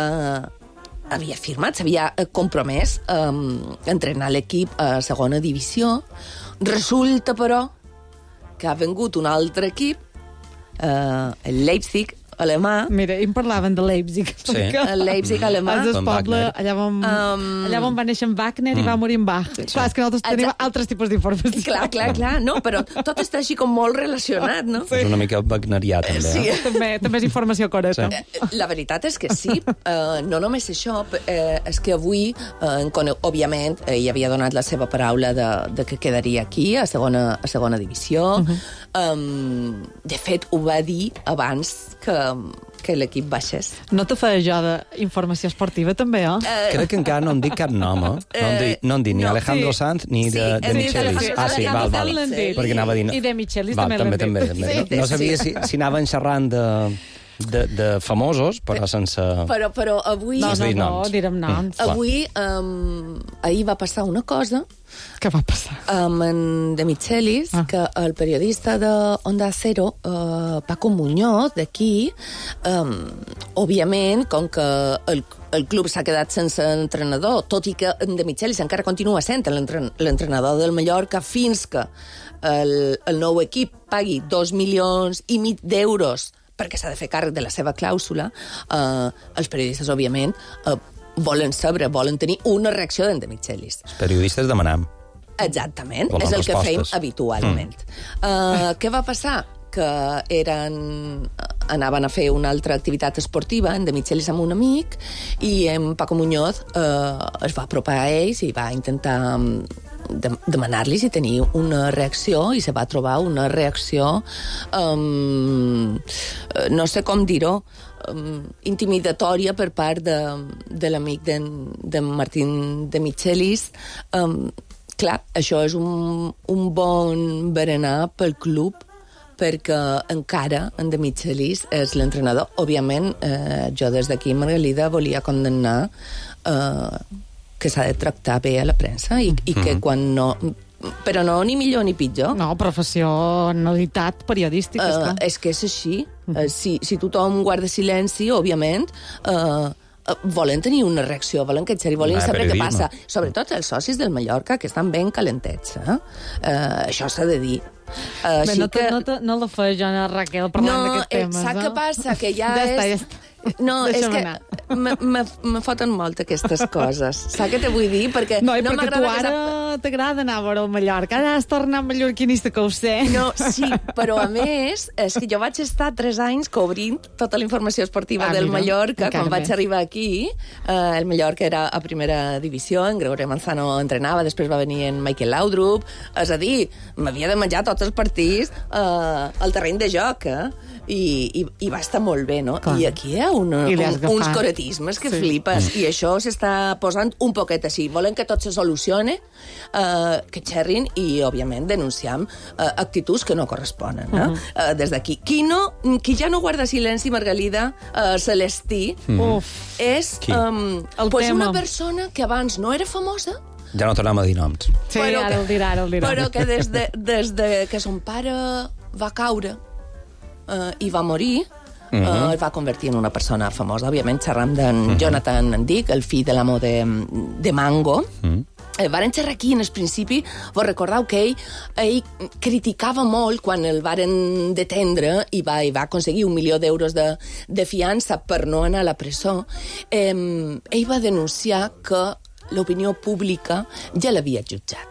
H: havia firmat, s'havia compromès a eh, entrenar l'equip a segona divisió. Resulta, però, que ha vengut un altre equip, eh, el Leipzig, alemà.
D: Mira, em parlaven de Leipzig.
G: Sí.
H: El Leipzig alemà.
D: És el poble, allà on, um... allà on va néixer en Wagner mm. i va morir en Bach. Sí. Clar, és que nosaltres tenim Exacte. altres tipus d'informació.
H: Clar, clar, clar. No, però tot està així com molt relacionat, no?
G: Sí. És una mica wagnerià, també.
H: Sí.
G: Eh?
D: també, també és informació correcta.
H: Sí. La veritat és que sí. Uh, no només això, uh, és que avui, uh, cone... òbviament, uh, hi havia donat la seva paraula de, de que quedaria aquí, a segona, a segona divisió. Uh-huh. um, de fet, ho va dir abans que... que l'equip baixés.
D: No te feia jo d'informació esportiva, també, eh?
H: Uh,
G: Crec que encara no en dic cap nom, eh? No en dic, no en dic ni no, Alejandro sí. Sanz ni de, sí, de Michelis.
H: Sí,
G: ah, sí, val, val.
D: Perquè
G: anava a dir...
D: I de Michelis
G: val,
D: també l'han
G: també,
D: dit.
G: també, també. Sí, no, no sabia sí. si, si anaven xerrant de, de, de famosos, però sense...
H: Però, però avui...
D: No, no, no, direm noms.
H: Avui, um, ahir va passar una cosa
D: Què va passar?
H: Amb en De Michelis, ah. que el periodista de Onda Cero, uh, Paco Muñoz, d'aquí, um, òbviament, com que el, el club s'ha quedat sense entrenador, tot i que en De Michelis encara continua sent l'entren l'entrenador del Mallorca fins que el, el nou equip pagui dos milions i mig d'euros perquè s'ha de fer càrrec de la seva clàusula, uh, els periodistes, òbviament, uh, volen saber, volen tenir una reacció d'en De Michelis.
G: Els periodistes demanam.
H: Exactament,
G: volen
H: és el
G: respostes.
H: que fem habitualment. Mm. Uh, què va passar? Que eren, anaven a fer una altra activitat esportiva, en De Michelis amb un amic, i en Paco Muñoz eh, es va apropar a ells i va intentar de, demanar-los i tenir una reacció, i se va trobar una reacció, um, no sé com dir-ho, um, intimidatòria per part de, de l'amic de, de Martín De Michelis. Um, clar, això és un, un bon berenar pel club, perquè encara en De Michelis és l'entrenador. Òbviament, eh, jo des d'aquí, Margalida, volia condemnar eh, que s'ha de tractar bé a la premsa i, i que quan no... Però no ni millor ni pitjor.
D: No, professionalitat periodística, esclar.
H: Eh, és que és així. Eh, si, si tothom guarda silenci, òbviament... Eh, volen tenir una reacció, volen que xerri, volen saber què passa. Sobretot els socis del Mallorca, que estan ben calentets. Eh? Uh, això s'ha de dir. Uh,
D: Bé, no, te,
H: que...
D: no, te, no la fa jo, Raquel, parlant
H: no,
D: d'aquests temes.
H: No, saps què passa? Que ja,
D: ja
H: és...
D: Està, ja està.
H: No, és
D: Deixa'm
H: que me, me, me foten molt aquestes coses. Saps què te vull dir? Perquè
D: no, i
H: no
D: perquè tu ara
H: que...
D: t'agrada anar a veure el Mallorca. Ara has tornat mallorquinista, que ho sé.
H: No, sí, però a més, és que jo vaig estar tres anys cobrint tota la informació esportiva ah, del mira, Mallorca. Quan vaig arribar aquí, eh, el Mallorca era a primera divisió, en Gregorio Manzano entrenava, després va venir en Michael Laudrup. És a dir, m'havia de menjar tots els partits eh, al terreny de joc, eh? I, i, i va estar molt bé, no? Clar. I aquí hi ha una, un, uns coretismes que sí. flipes, i això s'està posant un poquet així. Volen que tot se solucione, eh, que xerrin i, òbviament, denunciam eh, actituds que no corresponen. Eh? Uh -huh. eh, des d'aquí. Qui, no, qui ja no guarda silenci, Margalida, eh, Celestí, mm. és um, pues una persona que abans no era famosa,
G: ja no tornem a dir noms.
D: Sí, però ara que, el dirà, ara el dirà.
H: Però que des de, des de que son pare va caure Uh, i va morir, uh -huh. uh, es va convertir en una persona famosa. Òbviament, xerram d'en uh -huh. Jonathan Dick, el fill de l'amo de, de Mango. Uh -huh. eh, varen xerrar aquí, en el principi, vos recordeu que ell, ell criticava molt quan el varen detendre i va, i va aconseguir un milió d'euros de, de fiança per no anar a la presó. Eh, ell va denunciar que l'opinió pública ja l'havia jutjat.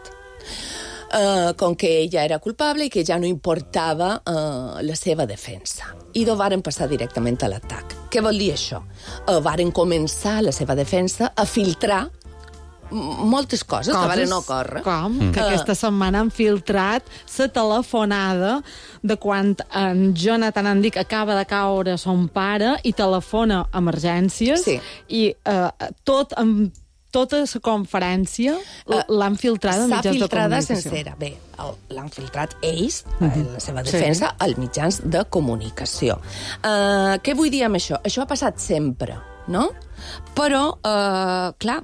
H: Uh, com que ella era culpable i que ja no importava uh, la seva defensa. I no varen passar directament a l'atac. Què vol dir això? Uh, varen començar la seva defensa a filtrar moltes coses, coses que varen no córrer.
D: Com? Mm. Que aquesta setmana han filtrat la telefonada de quan en Jonathan Andic acaba de caure son pare i telefona a emergències sí. i uh, tot amb tota la conferència l'han filtrada en mitjans de comunicació. S'ha filtrada
H: sencera. Bé, l'han filtrat ells, uh-huh. la seva defensa, sí. als mitjans de comunicació. Uh, què vull dir amb això? Això ha passat sempre, no? Però, uh, clar,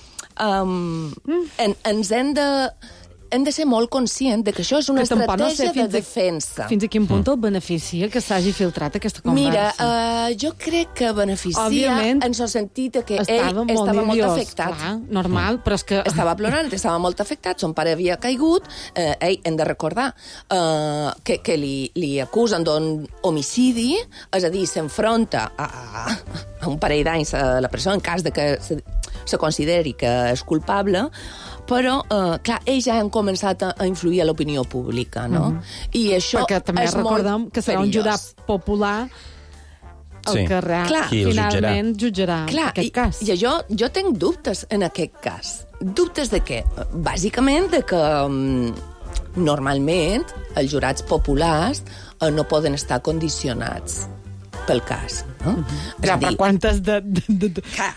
H: um, mm. en, ens hem de... hem de ser molt conscients de que això és una que estratègia no de defensa.
D: A, fins a quin punt el beneficia que s'hagi filtrat aquesta conversa?
H: Mira, uh, jo crec que beneficia Òbviament, en el sentit que
D: estava
H: ell
D: molt
H: estava
D: nerviós,
H: molt afectat.
D: Clar, normal, mm. però és que...
H: Estava plorant, estava molt afectat, son pare havia caigut, eh, ell, hem de recordar uh, que, que li, li acusen d'un homicidi, és a dir, s'enfronta a, a, a un parell d'anys a la presó en cas de que se, se consideri que és culpable, però, eh, clar, ells ja han començat a, a influir a l'opinió pública, no? Mm-hmm. I això
D: Perquè també
H: és
D: recordem
H: molt
D: que serà
H: perillós.
D: un jurat popular el
G: sí.
D: que real,
H: clar,
D: finalment jutjarà, jutjarà clar, aquest
H: i,
D: cas.
H: I jo, jo tenc dubtes en aquest cas. Dubtes de què? Bàsicament de que um, normalment els jurats populars uh, no poden estar condicionats pel cas, no?
D: Mm-hmm. Ja, però quantes de... de, de, de...
H: Clar.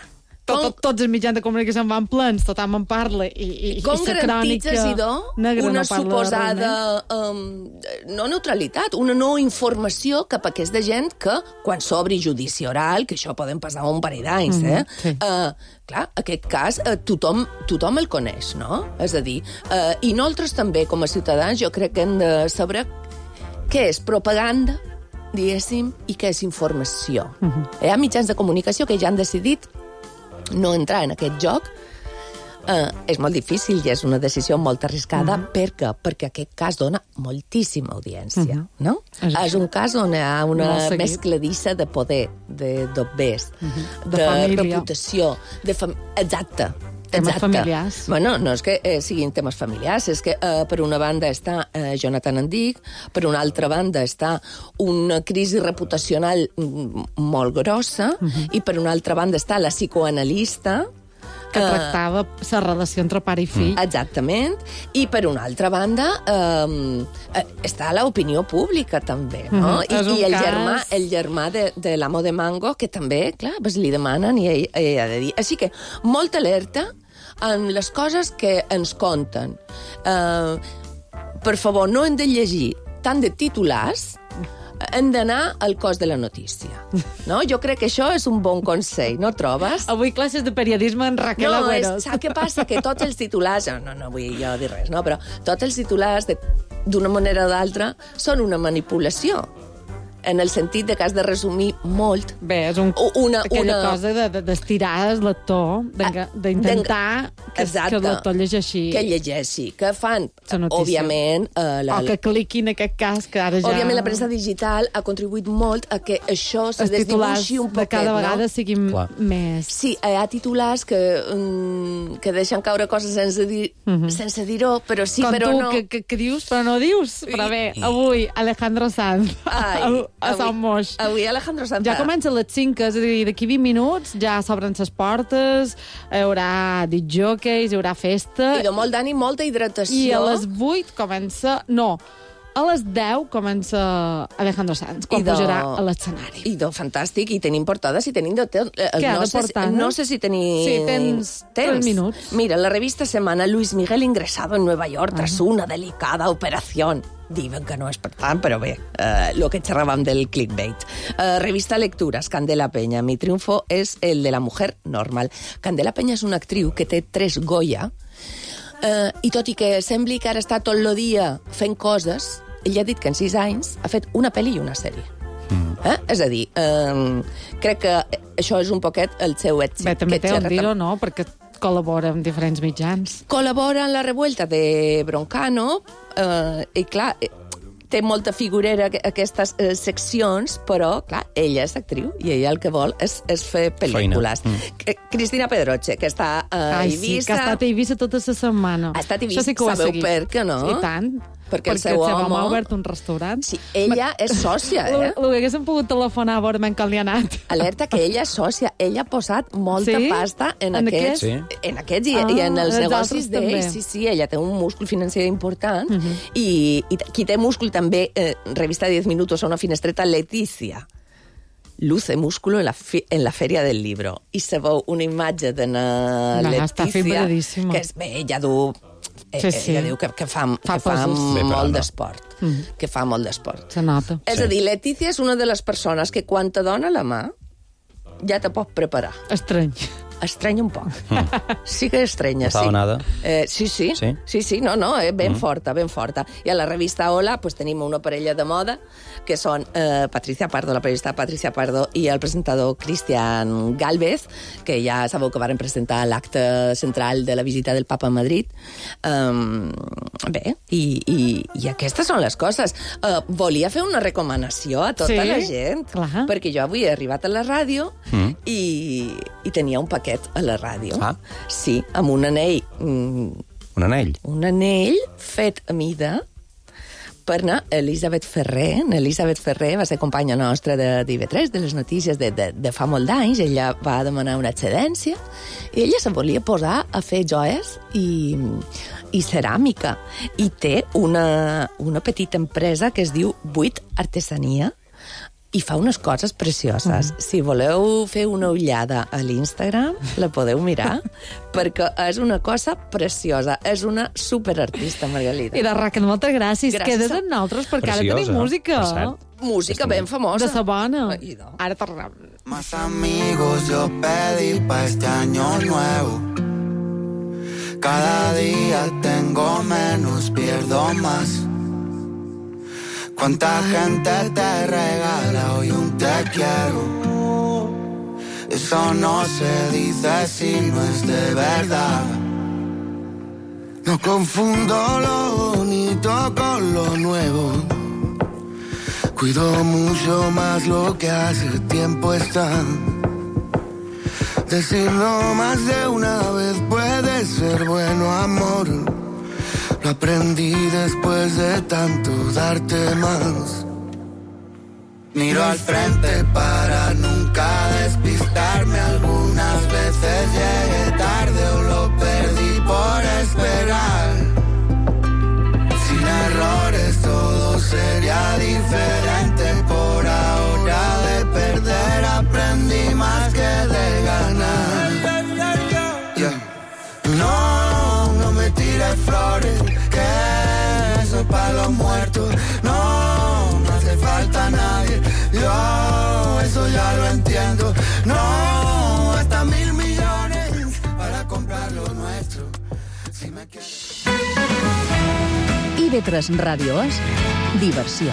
D: tot, tot, tots els mitjans de comunicació en van plens, tothom en parla, i, i,
H: com
D: i la
H: garantitzes,
D: crònica
H: idò,
D: negra
H: una
D: no parla
H: suposada um, no neutralitat, una no informació cap a aquesta gent que, quan s'obri judici oral, que això poden passar un parell d'anys, eh?
D: Mm, sí.
H: Uh, clar, aquest cas uh, tothom, tothom el coneix, no? És a dir, uh, i nosaltres també, com a ciutadans, jo crec que hem de saber què és propaganda, diguéssim, i què és informació. Uh-huh. Hi ha mitjans de comunicació que ja han decidit no entrar en aquest joc. Uh, és molt difícil i és una decisió molt arriscada. Uh-huh. Per què? Perquè aquest cas dona moltíssima audiència, uh-huh. no? És, és un cas on hi ha una mescladissa de poder, de dobbers, uh-huh. de, de reputació, de fam... exacte.
D: Temes
H: Exacte.
D: familiars.
H: Bueno, no és que eh, siguin temes familiars, és que eh, per una banda està eh, Jonathan Andic, per una altra banda està una crisi reputacional molt grossa, uh-huh. i per una altra banda està la psicoanalista,
D: que tractava la relació entre pare i fill.
H: Exactament. I per una altra banda eh, està l'opinió pública també, no?
D: Mm,
H: I, i el,
D: cas...
H: germà, el germà de, de l'amo de Mango, que també, clar, pues, li demanen i ell, ell ha de dir. Així que molta alerta en les coses que ens conten. Eh, per favor, no hem de llegir tant de titulars, hem d'anar al cos de la notícia. No? Jo crec que això és un bon consell, no trobes?
D: Avui classes de periodisme en Raquel
H: no,
D: Agüeros.
H: És, saps què passa? Que tots els titulars... No, no vull jo dir res, no? Però tots els titulars, d'una manera o d'altra, són una manipulació. En el sentit de que has de resumir molt.
D: Bé, és un,
H: una,
D: aquella
H: una...
D: cosa d'estirar de, el lector, d'intentar que, que el lector llegeixi.
H: Que llegeixi, que fan, òbviament... Uh, la,
D: o que cliqui en aquest cas, que ara ja...
H: Òbviament, la premsa digital ha contribuït molt a que això se desdibuixi un poquet,
D: de cada vegada
H: no?
D: siguin Clar. més...
H: Sí, hi ha titulars que, um, que deixen caure coses sense dir, uh-huh. sense dir-ho, però sí,
D: Com
H: però
D: tu,
H: no...
D: Que, que, que dius, però no dius. Però bé, avui, Alejandro Sanz.
H: Ai,
D: a Sant Moix.
H: Avui Alejandro Sanz.
D: Ja comença a les cinc, és a dir, d'aquí vint minuts ja s'obren les portes, hi haurà disjòqueis, hi haurà festa...
H: I de molt d'ànim, molta hidratació.
D: I a les vuit comença... No, a les deu comença Alejandro Sanz, quan
H: do...
D: pujarà a l'escenari.
H: I do fantàstic, i tenim portades, i tenim de tot.
D: Què ha
H: no
D: de portar?
H: Si, no sé si tenim...
D: Sí, tens, tens. tres minuts.
H: Mira, la revista Semana, Luis Miguel ingresado en Nueva York tras uh-huh. una delicada operación. Diuen que no és per tant, però bé, eh, lo que xerràvem del clickbait. Eh, revista Lecturas, Candela Peña. Mi triunfo és el de la mujer normal. Candela Peña és una actriu que té tres Goya, eh, i tot i que sembli que ara està tot el dia fent coses, ell ha dit que en sis anys ha fet una pel·li i una sèrie. Mm. Eh? És a dir, eh, crec que això és un poquet el seu èxit.
D: Bé, també té un dir-ho, no?, perquè col·labora amb diferents mitjans.
H: Col·labora en la revuelta de Broncano, eh, i clar, té molta figurera aquestes eh, seccions, però, clar, ella és actriu i ella el que vol és, és fer pel·lícules. Mm. Cristina Pedroche, que està a
D: Ai,
H: Eivissa...
D: sí, que ha estat a Eivissa tota la setmana.
H: Ha estat a Eivissa,
D: sí
H: sabeu per què, no?
D: I tant.
H: Perquè,
D: perquè
H: el seu home...
D: home ha obert un restaurant.
H: Sí, ella és sòcia, eh?
D: Lo que haguéssim pogut telefonar a veure com li ha anat.
H: Alerta que ella és sòcia. Ella ha posat molta
D: sí?
H: pasta en,
D: en
H: aquests,
D: aquest?
H: en aquests i,
D: ah,
H: i en els negocis d'ell.
D: També.
H: Sí, sí, ella té un múscul financer important. Uh -huh. i, I qui té múscul també, eh, revista diez minutos a una finestreta, Leticia. Luce músculo en la, fi, en la Feria del Libro. I se veu una imatge de na Leticia, que és, bé, ella du... Sí, sí. Ella diu que, que fa, fa, que fa molt d'esport. Mm. Que fa molt d'esport.
D: Se nota.
H: És
D: sí.
H: a dir, Letícia és una de les persones que quan te dona la mà ja te pots preparar.
D: Estrany.
H: Estranya un poc. Mm. Sí que estranya,
G: no
H: sí.
G: Nada.
H: Eh, sí, sí. Sí, sí, sí no, no, eh, ben mm. forta, ben forta. I a la revista Hola pues, tenim una parella de moda que són eh, Patricia Pardo, la periodista Patricia Pardo, i el presentador Cristian Galvez, que ja sabeu que varen presentar l'acte central de la visita del Papa a Madrid. Um, bé, i, i, i aquestes són les coses. Uh, volia fer una recomanació a tota
D: sí?
H: la gent,
D: Clar.
H: perquè jo avui he arribat a la ràdio mm. i, i tenia un paquet a la ràdio.
G: Ah.
H: Sí, amb un anell. Mm,
G: un anell?
H: Un anell fet a mida per anar a Elisabet Ferrer. Elisabet Ferrer va ser companya nostra de d'I V tres, de les notícies de, de, de fa molt d'anys. Ella va demanar una excedència i ella se volia posar a fer joies i, i ceràmica. I té una, una petita empresa que es diu Buit Artesania i fa unes coses precioses. Mm. Si voleu fer una ullada a l'Instagram, la podeu mirar, perquè és una cosa preciosa. És una superartista, Margalida.
D: I de Raquel, moltes gràcies.
H: gràcies.
D: Quedes amb nosaltres, perquè
G: Preciosa,
D: ara tenim música.
H: Música ben famosa.
D: De sa bona. Ara tornem.
T: Más amigos yo pedí pa' este año nuevo. Cada día tengo menos, pierdo más. Cuánta gente te regala hoy un te quiero. Eso no se dice si no es de verdad. No confundo lo bonito con lo nuevo. Cuido mucho más lo que hace tiempo está. Decirlo más de una vez puede ser bueno, amor. Lo aprendí después de tanto darte más. Miro al frente para nunca despistarme. Algunas veces llegué tarde o lo perdí por esperar. Sin errores todo sería diferente. Por ahora de perder aprendí más que de ganar. Yeah. No, no me tires flores, que eso es para los muertos. No, no hace falta nadie, yo eso ya lo entiendo. No, hasta mil millones para comprar lo nuestro. Si me quieres...
C: I V tres Ràdio és diversió.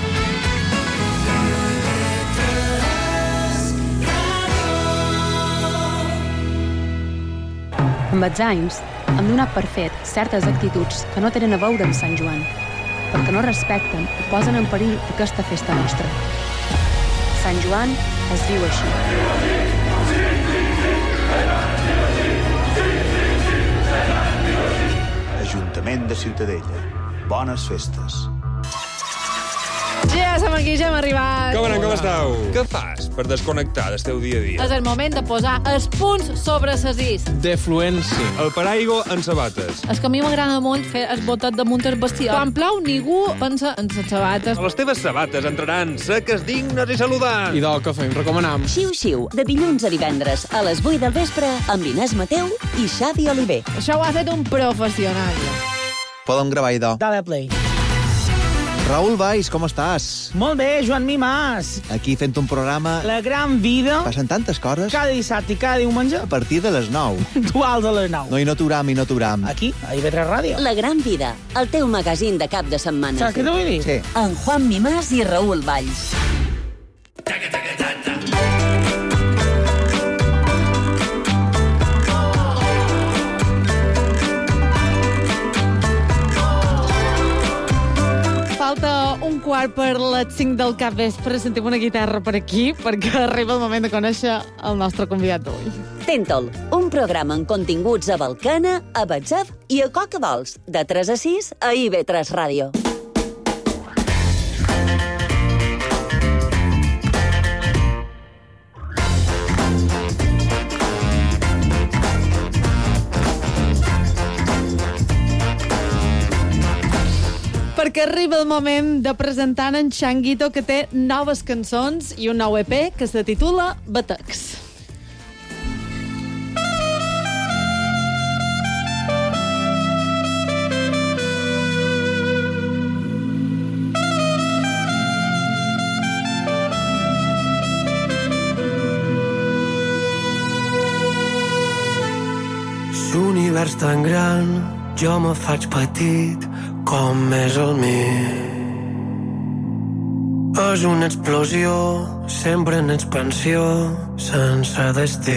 U: Amb els anys, hem donat per fet certes actituds que no tenen a veure amb Sant Joan, perquè no respecten i posen en perill aquesta festa nostra. Sant Joan es diu així.
V: Ajuntament de Ciutadella. Bones festes.
D: Ja som aquí, ja hem arribat.
W: Com anem, com esteu? Què fas per desconnectar del teu dia a dia?
D: És el moment de posar els punts sobre ses is.
W: Defluència. El paraigua en sabates.
D: És que a mi m'agrada molt fer el botet damunt el vestido. Quan plou, ningú pensa en les sabates.
W: Les teves sabates entraran seques, dignes i saludants.
X: I del que fem, recomanam.
E: Xiu-xiu, de dilluns a divendres, a les vuit del vespre, amb Inés Mateu i Xavi Oliver.
D: Això ho ha fet un professional.
V: Podem gravar, idò.
Y: Dale play.
V: Raül Valls, com estàs?
Y: Molt bé, Joan Mimàs.
V: Aquí fent un programa...
Y: La gran vida.
V: Passen tantes coses.
Y: Cada dissabte i cada diumenge.
V: A partir de les nou.
Y: Duals a les nou.
V: No, i no t'uram, i no t'uram.
Y: Aquí, a I V tres Ràdio.
E: La gran vida, el teu magazín de cap de setmana.
Y: Saps què t'ho vull dir?
V: Sí.
E: En Juan Mimàs i Raül Valls.
D: Falta un quart per les cinc del capvespre. Sentim una guitarra per aquí perquè arriba el moment de conèixer el nostre convidat d'avui.
E: Tentol, un programa amb continguts a Balcana, a Batzef i a Cocadols, de tres a sis a I V tres Ràdio.
D: Perquè arriba el moment de presentar en Changuito, que té noves cançons i un nou E P que se titula Batecs.
Z: L'univers tan gran, jo me faig petit com és el meu. És una explosió, sempre en expansió, sense destí.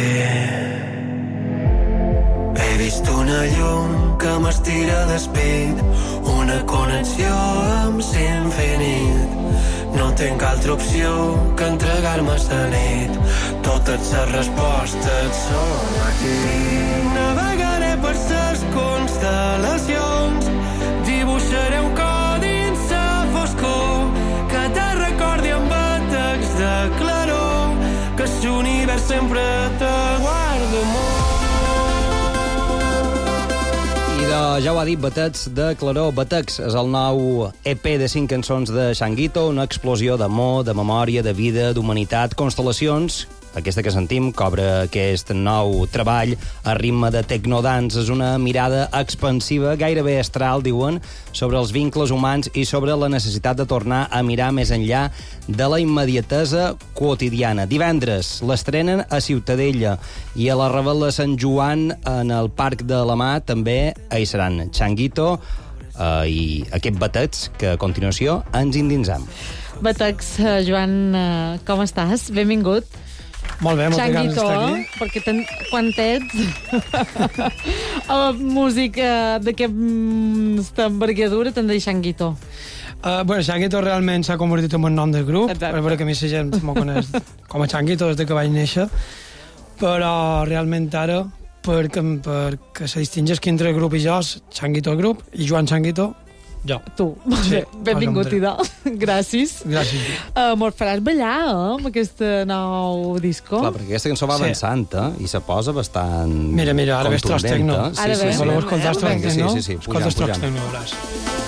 Z: He vist una llum que m'estira d'espit, una connexió amb l'infinit. No tinc altra opció que entregar-me a la nit. Totes les respostes són aquí. Navegaré per les constel·lacions, dibuixaré un codi en la foscor que te recordi amb batecs de claror, que l'univers sempre te guarda molt.
X: I de
G: Uh, ja ho ha dit, Batecs de Claror. Batecs és el nou E P de cinc cançons de Changuito, una explosió d'amor, de memòria, de vida, d'humanitat, constel·lacions. Aquesta que sentim cobra aquest nou treball a ritme de tecnodance. És una mirada expansiva, gairebé astral, diuen, sobre els vincles humans i sobre la necessitat de tornar a mirar més enllà de la immediatesa quotidiana. Divendres l'estrenen a Ciutadella i a la Raval de Sant Joan en el Parc de la Mà també hi seran Changuito eh, i aquest Batecs que a continuació ens endinsam.
D: Batecs, uh, Joan, uh, com estàs? Benvingut.
A: Molt bé, moltes ganes d'estar aquí.
D: Perquè ten, quan ets a la música d'aquesta envergadura te'n de Changuito.
A: Uh, bueno, Changuito realment s'ha convertit en un nom del grup, per veure que a mi la gent m'ho coneix com a Changuito des que vaig néixer, però realment ara, perquè, perquè se distingeix que entre el grup i jo, Changuito el grup, i Joan Changuito, jo.
D: Tu. Sí, benvingut, Idò. Gràcies.
A: Gràcies.
D: Uh, Mos faràs ballar, eh, amb aquest nou disco.
G: Clar, perquè aquesta cançó va
A: Sí.
G: avançant, eh, i se posa bastant
A: Mira, mira, ara ves tros tecno.
G: Sí,
A: Ara
G: sí,
A: ves,
G: sí.
A: voleu escoltar tros
G: Vinga,
A: tecno?
G: Sí, sí, sí,
A: Escolta
G: pujant,
A: tros
G: pujant.
A: tecno, veuràs.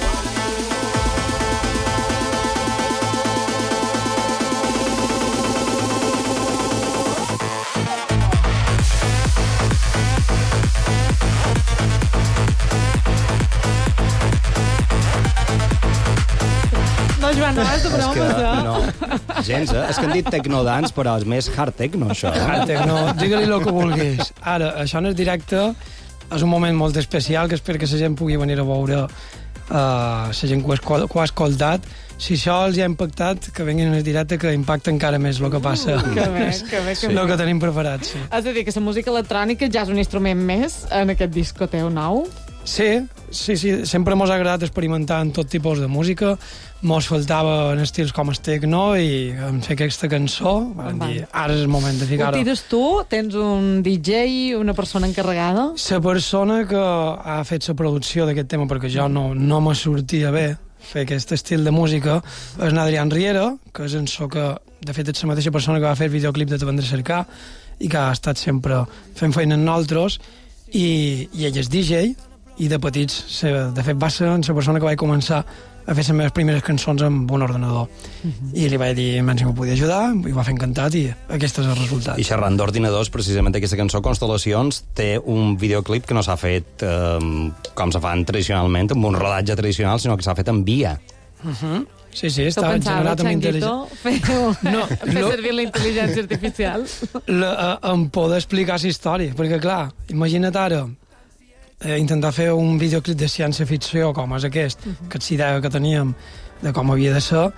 D: No, Joan, no has de
G: És que,
D: bromes, eh?
G: no, gens, eh? És que han dit tecnodance, però és més hard techno, això. eh?
A: Hard techno, digue-li el que vulguis. Ara, això no és directe, és un moment molt especial que espero que la gent pugui venir a veure uh, la gent que ho, escol que ho ha escoltat. Si això els ha impactat, que vinguin en directe, que impacta encara més el que passa.
D: Uh, que bé, que bé, que bé.
A: El que tenim preparat, sí.
D: Has de dir que la música electrònica ja és un instrument més en aquest disco teu nou.
A: Sí, sí, sí, sempre mos ha agradat experimentar en tot tipus de música. Mos faltava en estils com el techno i vam fer aquesta cançó. Vam dir, ara és el moment de
D: Ho
A: ficar-ho.
D: tires tu? Tens un D J, una persona encarregada?
A: La persona que ha fet la producció d'aquest tema, perquè jo no, no me sortia bé fer aquest estil de música, és Adrián Riera, que és en so que, de fet, és la mateixa persona que va fer el videoclip de Te vendré a cercar i que ha estat sempre fent feina amb nosaltres, i, i ell és D J, i de petits, de fet, va ser la persona que vaig començar a fer les meves primeres cançons amb un ordenador. Uh-huh. I li vaig dir, si m'ho podia ajudar, i ho va fer encantat, i aquest és el resultat.
G: I xerrant d'ordinadors, precisament aquesta cançó, Constel·lacions, té un videoclip que no s'ha fet eh, com se fan tradicionalment, amb un rodatge tradicional, sinó que s'ha fet en via.
A: Uh-huh. Sí, sí, està generat amb intel·ligència.
D: Fer,
A: no,
D: fer
A: no.
D: servir la intel·ligència artificial.
A: La, a, em poder explicar la història, perquè, clar, imagina't ara eh, intentar fer un videoclip de ciència-ficció com és aquest, uh -huh. que és idea que teníem de com havia de ser,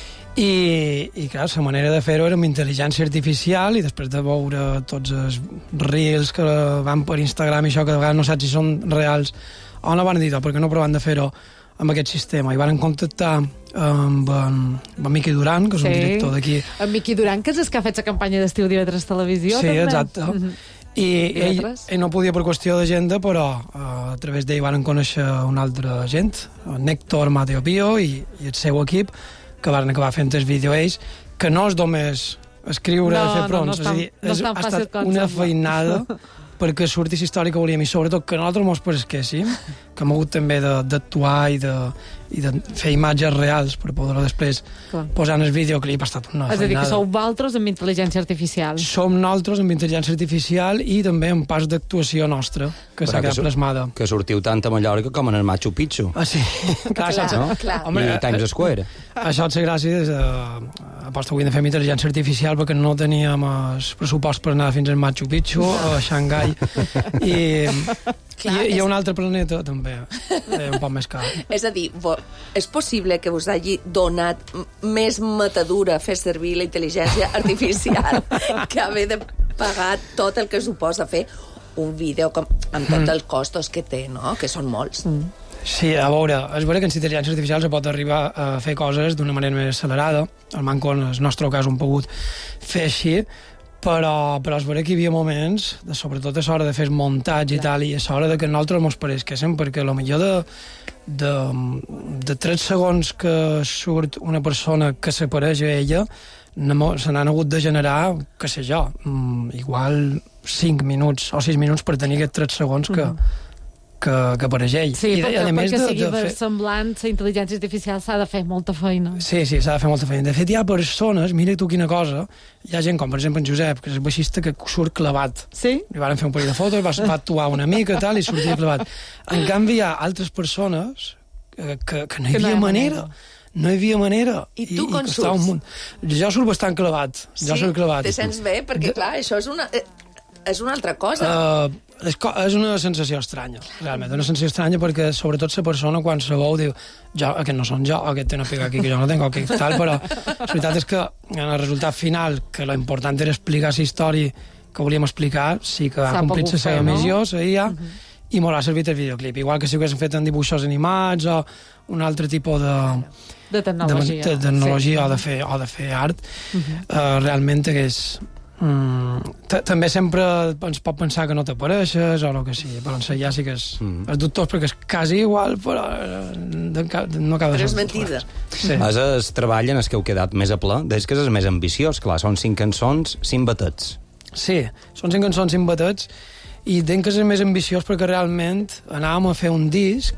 A: i, i clar, la manera de fer-ho era amb intel·ligència artificial, i després de veure tots els reels que van per Instagram i això, que de vegades no saps si són reals o no, van dir, perquè no proven de fer-ho amb aquest sistema, i van contactar amb en, amb en Miqui Duran, que és
D: Sí.
A: un director d'aquí.
D: En Miqui Duran, que és el que ha fet la campanya d'estiu Divendres Televisió,
A: Sí,
D: també.
A: exacte.
D: Uh -huh.
A: I ell,
D: Divendres.
A: ell no podia per qüestió d'agenda, però uh, a través d'ell van conèixer un altre gent, el Néctor Mateo Pio i, i el seu equip, que van acabar fent el vídeo ells, que no és només escriure
D: No,
A: i fer
D: no,
A: prons,
D: no és
A: és
D: tan-
A: a dir,
D: no és
A: és,
D: tan
A: ha
D: fàcil
A: estat
D: com
A: una
D: sembla.
A: feinada perquè surti la història que volíem, i sobretot que nosaltres mos pesquéssim, que hem hagut també de- d'actuar i, de, i de fer imatges reals per poder després
D: Clar.
A: posar en el videoclip. Ha estat una
D: És a dir, que
A: feinada.
D: sou vosaltres amb intel·ligència artificial.
A: Som nosaltres amb intel·ligència artificial i també amb pas d'actuació nostra, que s'ha
G: Però
A: quedat
G: su-
A: plasmada.
G: Que sortiu tant a Mallorca com en el Machu Picchu.
A: Ah, sí. Clar,
G: Clar,
A: això,
G: no?
A: clar.
G: I Times Square.
A: Això és gràcies a aposta avui de fer amb intel·ligència artificial, perquè no teníem el pressupost per anar fins al Machu Picchu, a Xangai, i,
H: Clar,
A: i, i
H: és-
A: a un altre planeta també, eh, un poc més car.
H: És a dir, vo- és possible que us hagi donat m- més matadura fer servir la intel·ligència artificial que haver de pagar tot el que suposa fer un vídeo com, amb tots els costos que té, no? Que són molts. Mm.
A: Sí, a veure, és vera que amb intel·ligència artificial se pot arribar a fer coses d'una manera més accelerada. El manco, en el nostre cas, ho hem pogut fer així, però, però és vera que hi havia moments, de, sobretot a l'hora de fer el muntatge i tal, i a l'hora de que nosaltres mos paresquéssim, perquè a millor de, de, de tres segons que surt una persona que s'apareix a ella, no, se n'han hagut de generar, què sé jo, mm, igual cinc minuts o sis minuts per tenir aquests tres segons que,
D: Mhm.
A: que, que apareix ell.
D: Sí,
A: I,
D: perquè,
A: a més
D: perquè
A: de,
D: sigui
A: de fer...
D: semblant, la intel·ligència artificial s'ha de fer molta feina.
A: Sí, sí, s'ha de fer molta feina. De fet, hi ha persones, mira tu quina cosa, hi ha gent com, per exemple, en Josep, que és baixista, que surt clavat.
D: Sí?
A: Li van fer un parell de fotos, va, va actuar una mica tal, i sortia clavat. En canvi, hi ha altres persones que, que, que no hi
D: Que no
A: havia
D: hi ha
A: manera.
D: manera.
A: No hi havia manera.
H: I tu com
A: costava un
H: surts?
A: munt. Jo surt bastant clavat. Jo
H: Sí?
A: surt clavat.
H: Te sents bé? Perquè, clar, això és una, eh, és una altra cosa.
A: Uh, és, co- és una sensació estranya, realment. Una sensació estranya perquè, sobretot, la persona, quan se veu, diu jo, aquest no són jo, aquest té una pica aquí que jo no tenc, okay, tal, però la veritat és que en el resultat final, que lo important era explicar la història que volíem explicar, sí que ha
D: S'ha
A: complit
D: pogut
A: la seva
D: fer, no?
A: missió, la I A,
D: Uh -huh.
A: i molt ha servit el videoclip. Igual que si ho haguessin fet en dibuixos animats o un altre tipus de...
D: De tecnologia.
A: De, de tecnologia
D: Sí.
A: o, de fer, o de fer art,
D: Uh -huh.
A: uh, realment hagués... Mm, també sempre ens pot pensar que no t'apareixes o el que sigui, però en ja sí que és, mm. és dubtós perquè és quasi igual, però eh, de, de, no acaba de
H: Però és
A: ser
H: mentida.
A: Sí.
G: És el treball en el que heu quedat més a ple, és que és el més ambiciós, clar, són cinc cançons, cinc batets.
A: Sí, són cinc cançons, cinc batets, i entenc que és el més ambiciós perquè realment anàvem a fer un disc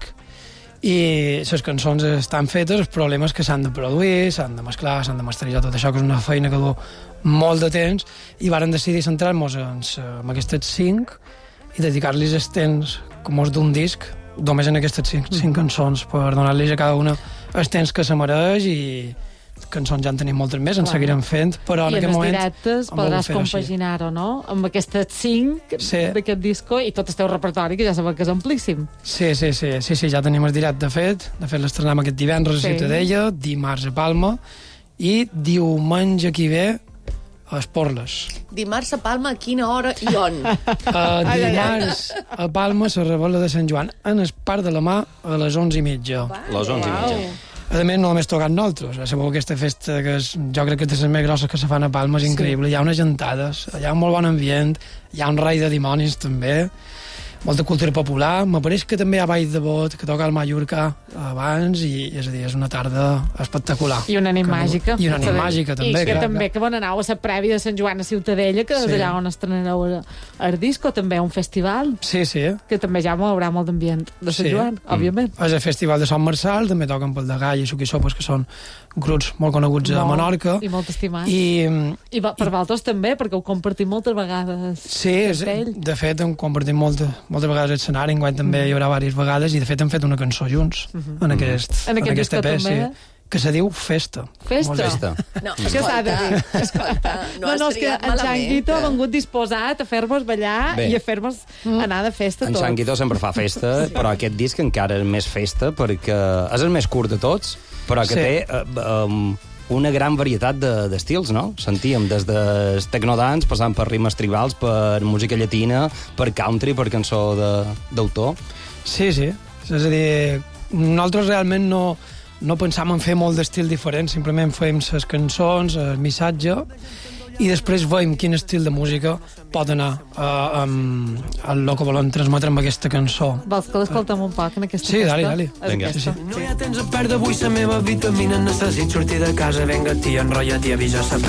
A: i les cançons estan fetes, el problema és que s'han de produir, s'han de mesclar, s'han de masteritzar, tot això que és una feina que du molt de temps, i varen decidir centrar-nos en, en aquestes cinc i dedicar-los el temps com és d'un disc, només en aquestes cinc, cinc cançons, per donar-los a cada una el temps que se mereix, i cançons ja en tenim moltes més, en
D: Clar.
A: seguirem fent, però en
D: I en
A: aquest
D: els
A: moment...
D: directes
A: hem volgut
D: podràs
A: fer-ho així.
D: compaginar-ho, no? Amb aquestes cinc
A: Sí.
D: d'aquest disco i tot el teu repertori, que ja sabeu que és amplíssim.
A: Sí, sí, sí, sí, sí, ja tenim el directe fet. De fet, l'estrenem aquest divendres
D: Sí.
A: a Ciutadella, dimarts a Palma, i diumenge que ve a Esporles.
H: Dimarts a Palma, a quina hora i on?
A: Uh, dimarts a Palma, a la Revola de Sant Joan, en el Parc de la Mà, a les onze i mitja.
G: Les onze i mitja.
A: A més, no només tocat nosaltres. Sabeu que aquesta festa, que és, jo crec que és de les més grosses que se fan a Palma, és increïble. Hi ha unes gentades, hi ha un molt bon ambient, hi ha un rei de dimonis també, molta cultura popular. M'apareix que també hi ha Vall de Bot, que toca al Mallorca abans, i és a dir, és una tarda espectacular.
D: I una nit
A: Que-
D: màgica.
A: I una nit màgica, també.
D: I que
A: clar,
D: també
A: clar.
D: que van anar a la prèvia de Sant Joan a Ciutadella, que és
A: Sí.
D: allà on estrenareu el, el disco, també un festival,
A: Sí, sí.
D: que també ja haurà molt d'ambient de Sant
A: Sí.
D: Joan, òbviament.
A: És el Festival de Sant Marçal, també toquen pel de Gall i Suc i Sopes, que són grups molt coneguts a
D: Molt,
A: Menorca.
D: I molt estimat.
A: I,
D: I va, per vosaltres també, perquè ho compartim moltes vegades.
A: sí, és,
D: ell.
A: de fet, hem compartit moltes, moltes vegades l'escenari, enguany també
D: Mm.
A: hi haurà diverses vegades, i de fet hem fet una cançó junts,
D: Mhm.
A: en aquest,
D: En aquest disco
A: E P,
D: també?
A: sí, que se diu Festa.
D: Festa.
A: Molt bé.
G: Festa.
H: No,
D: Què s'ha de dir?
H: escolta, no,
D: No,
H: has
D: no, és que
H: triat
D: en
H: malament.
D: Xanguito ha vengut disposat a fer-vos ballar
G: Bé.
D: i a fer-vos anar de festa
G: En
D: tot.
G: Xanguito sempre fa festa, però aquest disc encara és més festa perquè és el més curt de tots, però que
A: Sí.
G: té eh, um, una gran varietat de- d'estils, no? Sentíem des de tecnodance, passant per ritmes tribals, per música llatina, per country, per cançó de- d'autor.
A: Sí, sí. És a dir, nosaltres realment no, no pensàvem en fer molt d'estil diferent, simplement fèiem les cançons, el missatge, i després veiem quin estil de música pot anar uh, amb el que volem transmetre amb aquesta cançó.
D: Vols que l'escoltem un poc en aquesta
A: Sí,
D: festa?
A: dali, dali.
D: És
G: Vinga.
D: aquesta.
Z: No hi ha temps a perdre avui la meva vitamina. Necessit sortir de casa. Vinga, tia, enrotlla't i avisa sa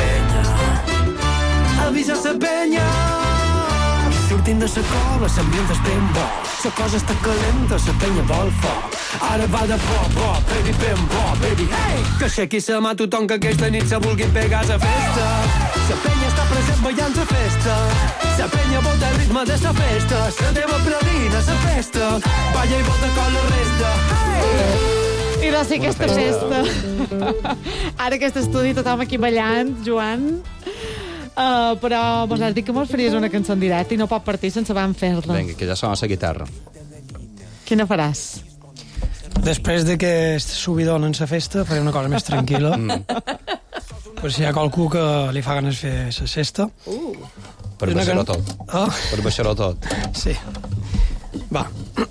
Z: penya. Avisa sa penya. Sortint de sa cola, l'ambient és ben bo. La cosa està calenta, la penya vol foc. Ara va de bo, bo, baby, ben bo, baby, hey! Que aixequi sa mà tothom que aquesta nit se vulgui pegar a la festa. La penya està present ballant la festa. La penya volta el ritme de la festa. La teva pralina, la festa. Balla i volta con la resta. Hey!
D: I no sé aquesta
G: festa.
D: festa. Ara aquest estudi tothom aquí ballant, Joan. Uh, però mos has dit que mos faries una cançó en directe i no pot partir sense vam fer-la.
G: Vinga, que ja sona la guitarra.
D: Quina faràs?
A: Després de que subidon en la festa, faré una cosa més tranquil·la.
G: Mm.
A: Per si hi ha qualcú que li fa ganes fer la cesta.
H: Uh.
G: Per
A: Una
G: baixar-ho
A: can-
G: tot.
A: Ah.
G: Per baixar-ho tot.
A: Sí. Va.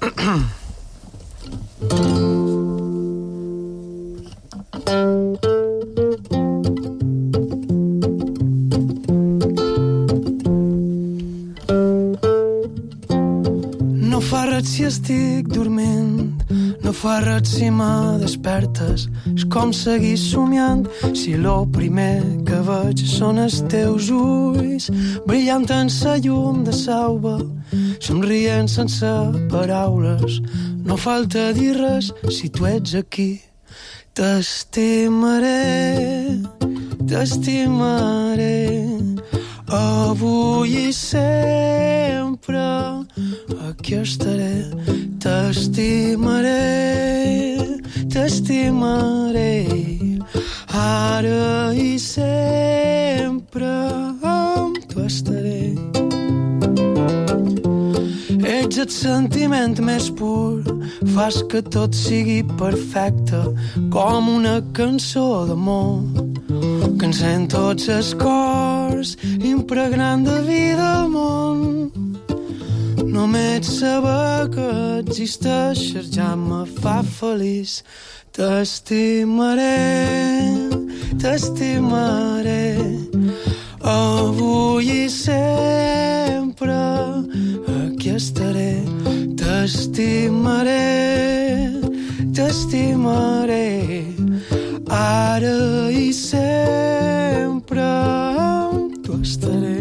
A: No fa res si estic dormint, no fa res si me despertes. és com seguir somiant si lo primer que veig són els teus ulls brillant en sa llum de sauva, somrient sense paraules. No falta dir res si tu ets aquí. T'estimaré, t'estimaré, avui i sempre, aquí estaré. T'estimaré, t'estimaré, ara i sempre, amb tu estaré. Ets el sentiment més pur, fas que tot sigui perfecte, com una cançó d'amor que encén tots els cors, impregnant de vida el món. Només saber que existeixes ja me fa feliç. T'estimaré, t'estimaré, avui i sempre, aquí estaré. T'estimaré, t'estimaré, ara i sempre, amb tu estaré.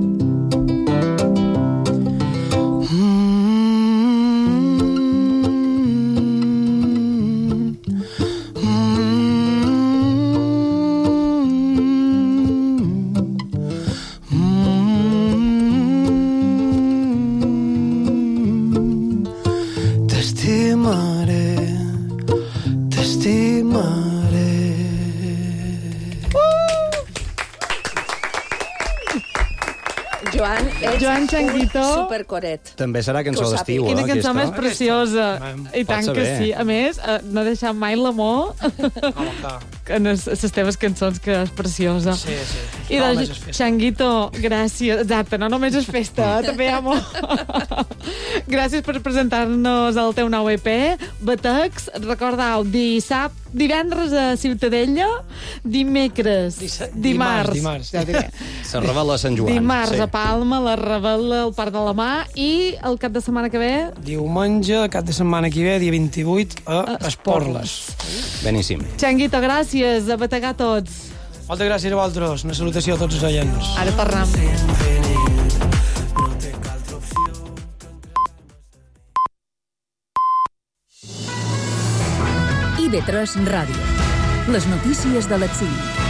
D: Joan Changuito.
H: Supercoret.
G: També serà cançó d'estiu, eh?
D: Quina cançó
G: aquesta?
D: més preciosa. I tant que
G: saber.
D: sí. A més, eh, no he deixat mai l'amor en les teves cançons, que és preciosa.
A: Sí, sí.
D: I
A: No,
D: doncs,
A: només és festa.
D: Changuito, gràcies. Exacte, no només és festa, també hi ha amor. Gràcies per presentar-nos el teu nou E P. Batecs, recordeu, dissabte, divendres a Ciutadella, dimecres, dimarts,
A: dimarts.
D: ja diré.
G: Se revela a Sant Joan.
D: Dimarts
G: sí.
D: a Palma, la revela al Parc de la Mà, i el cap de setmana que ve...
A: Diumenge, cap de setmana que ve, dia vint-i-vuit, a Esporles.
G: Beníssim.
D: Changuito, gràcies, a bategar tots.
A: Moltes gràcies a vosaltres. Una salutació a tots els oients.
D: Ara parlam.
C: I V tres Ràdio. Les notícies de les cinc.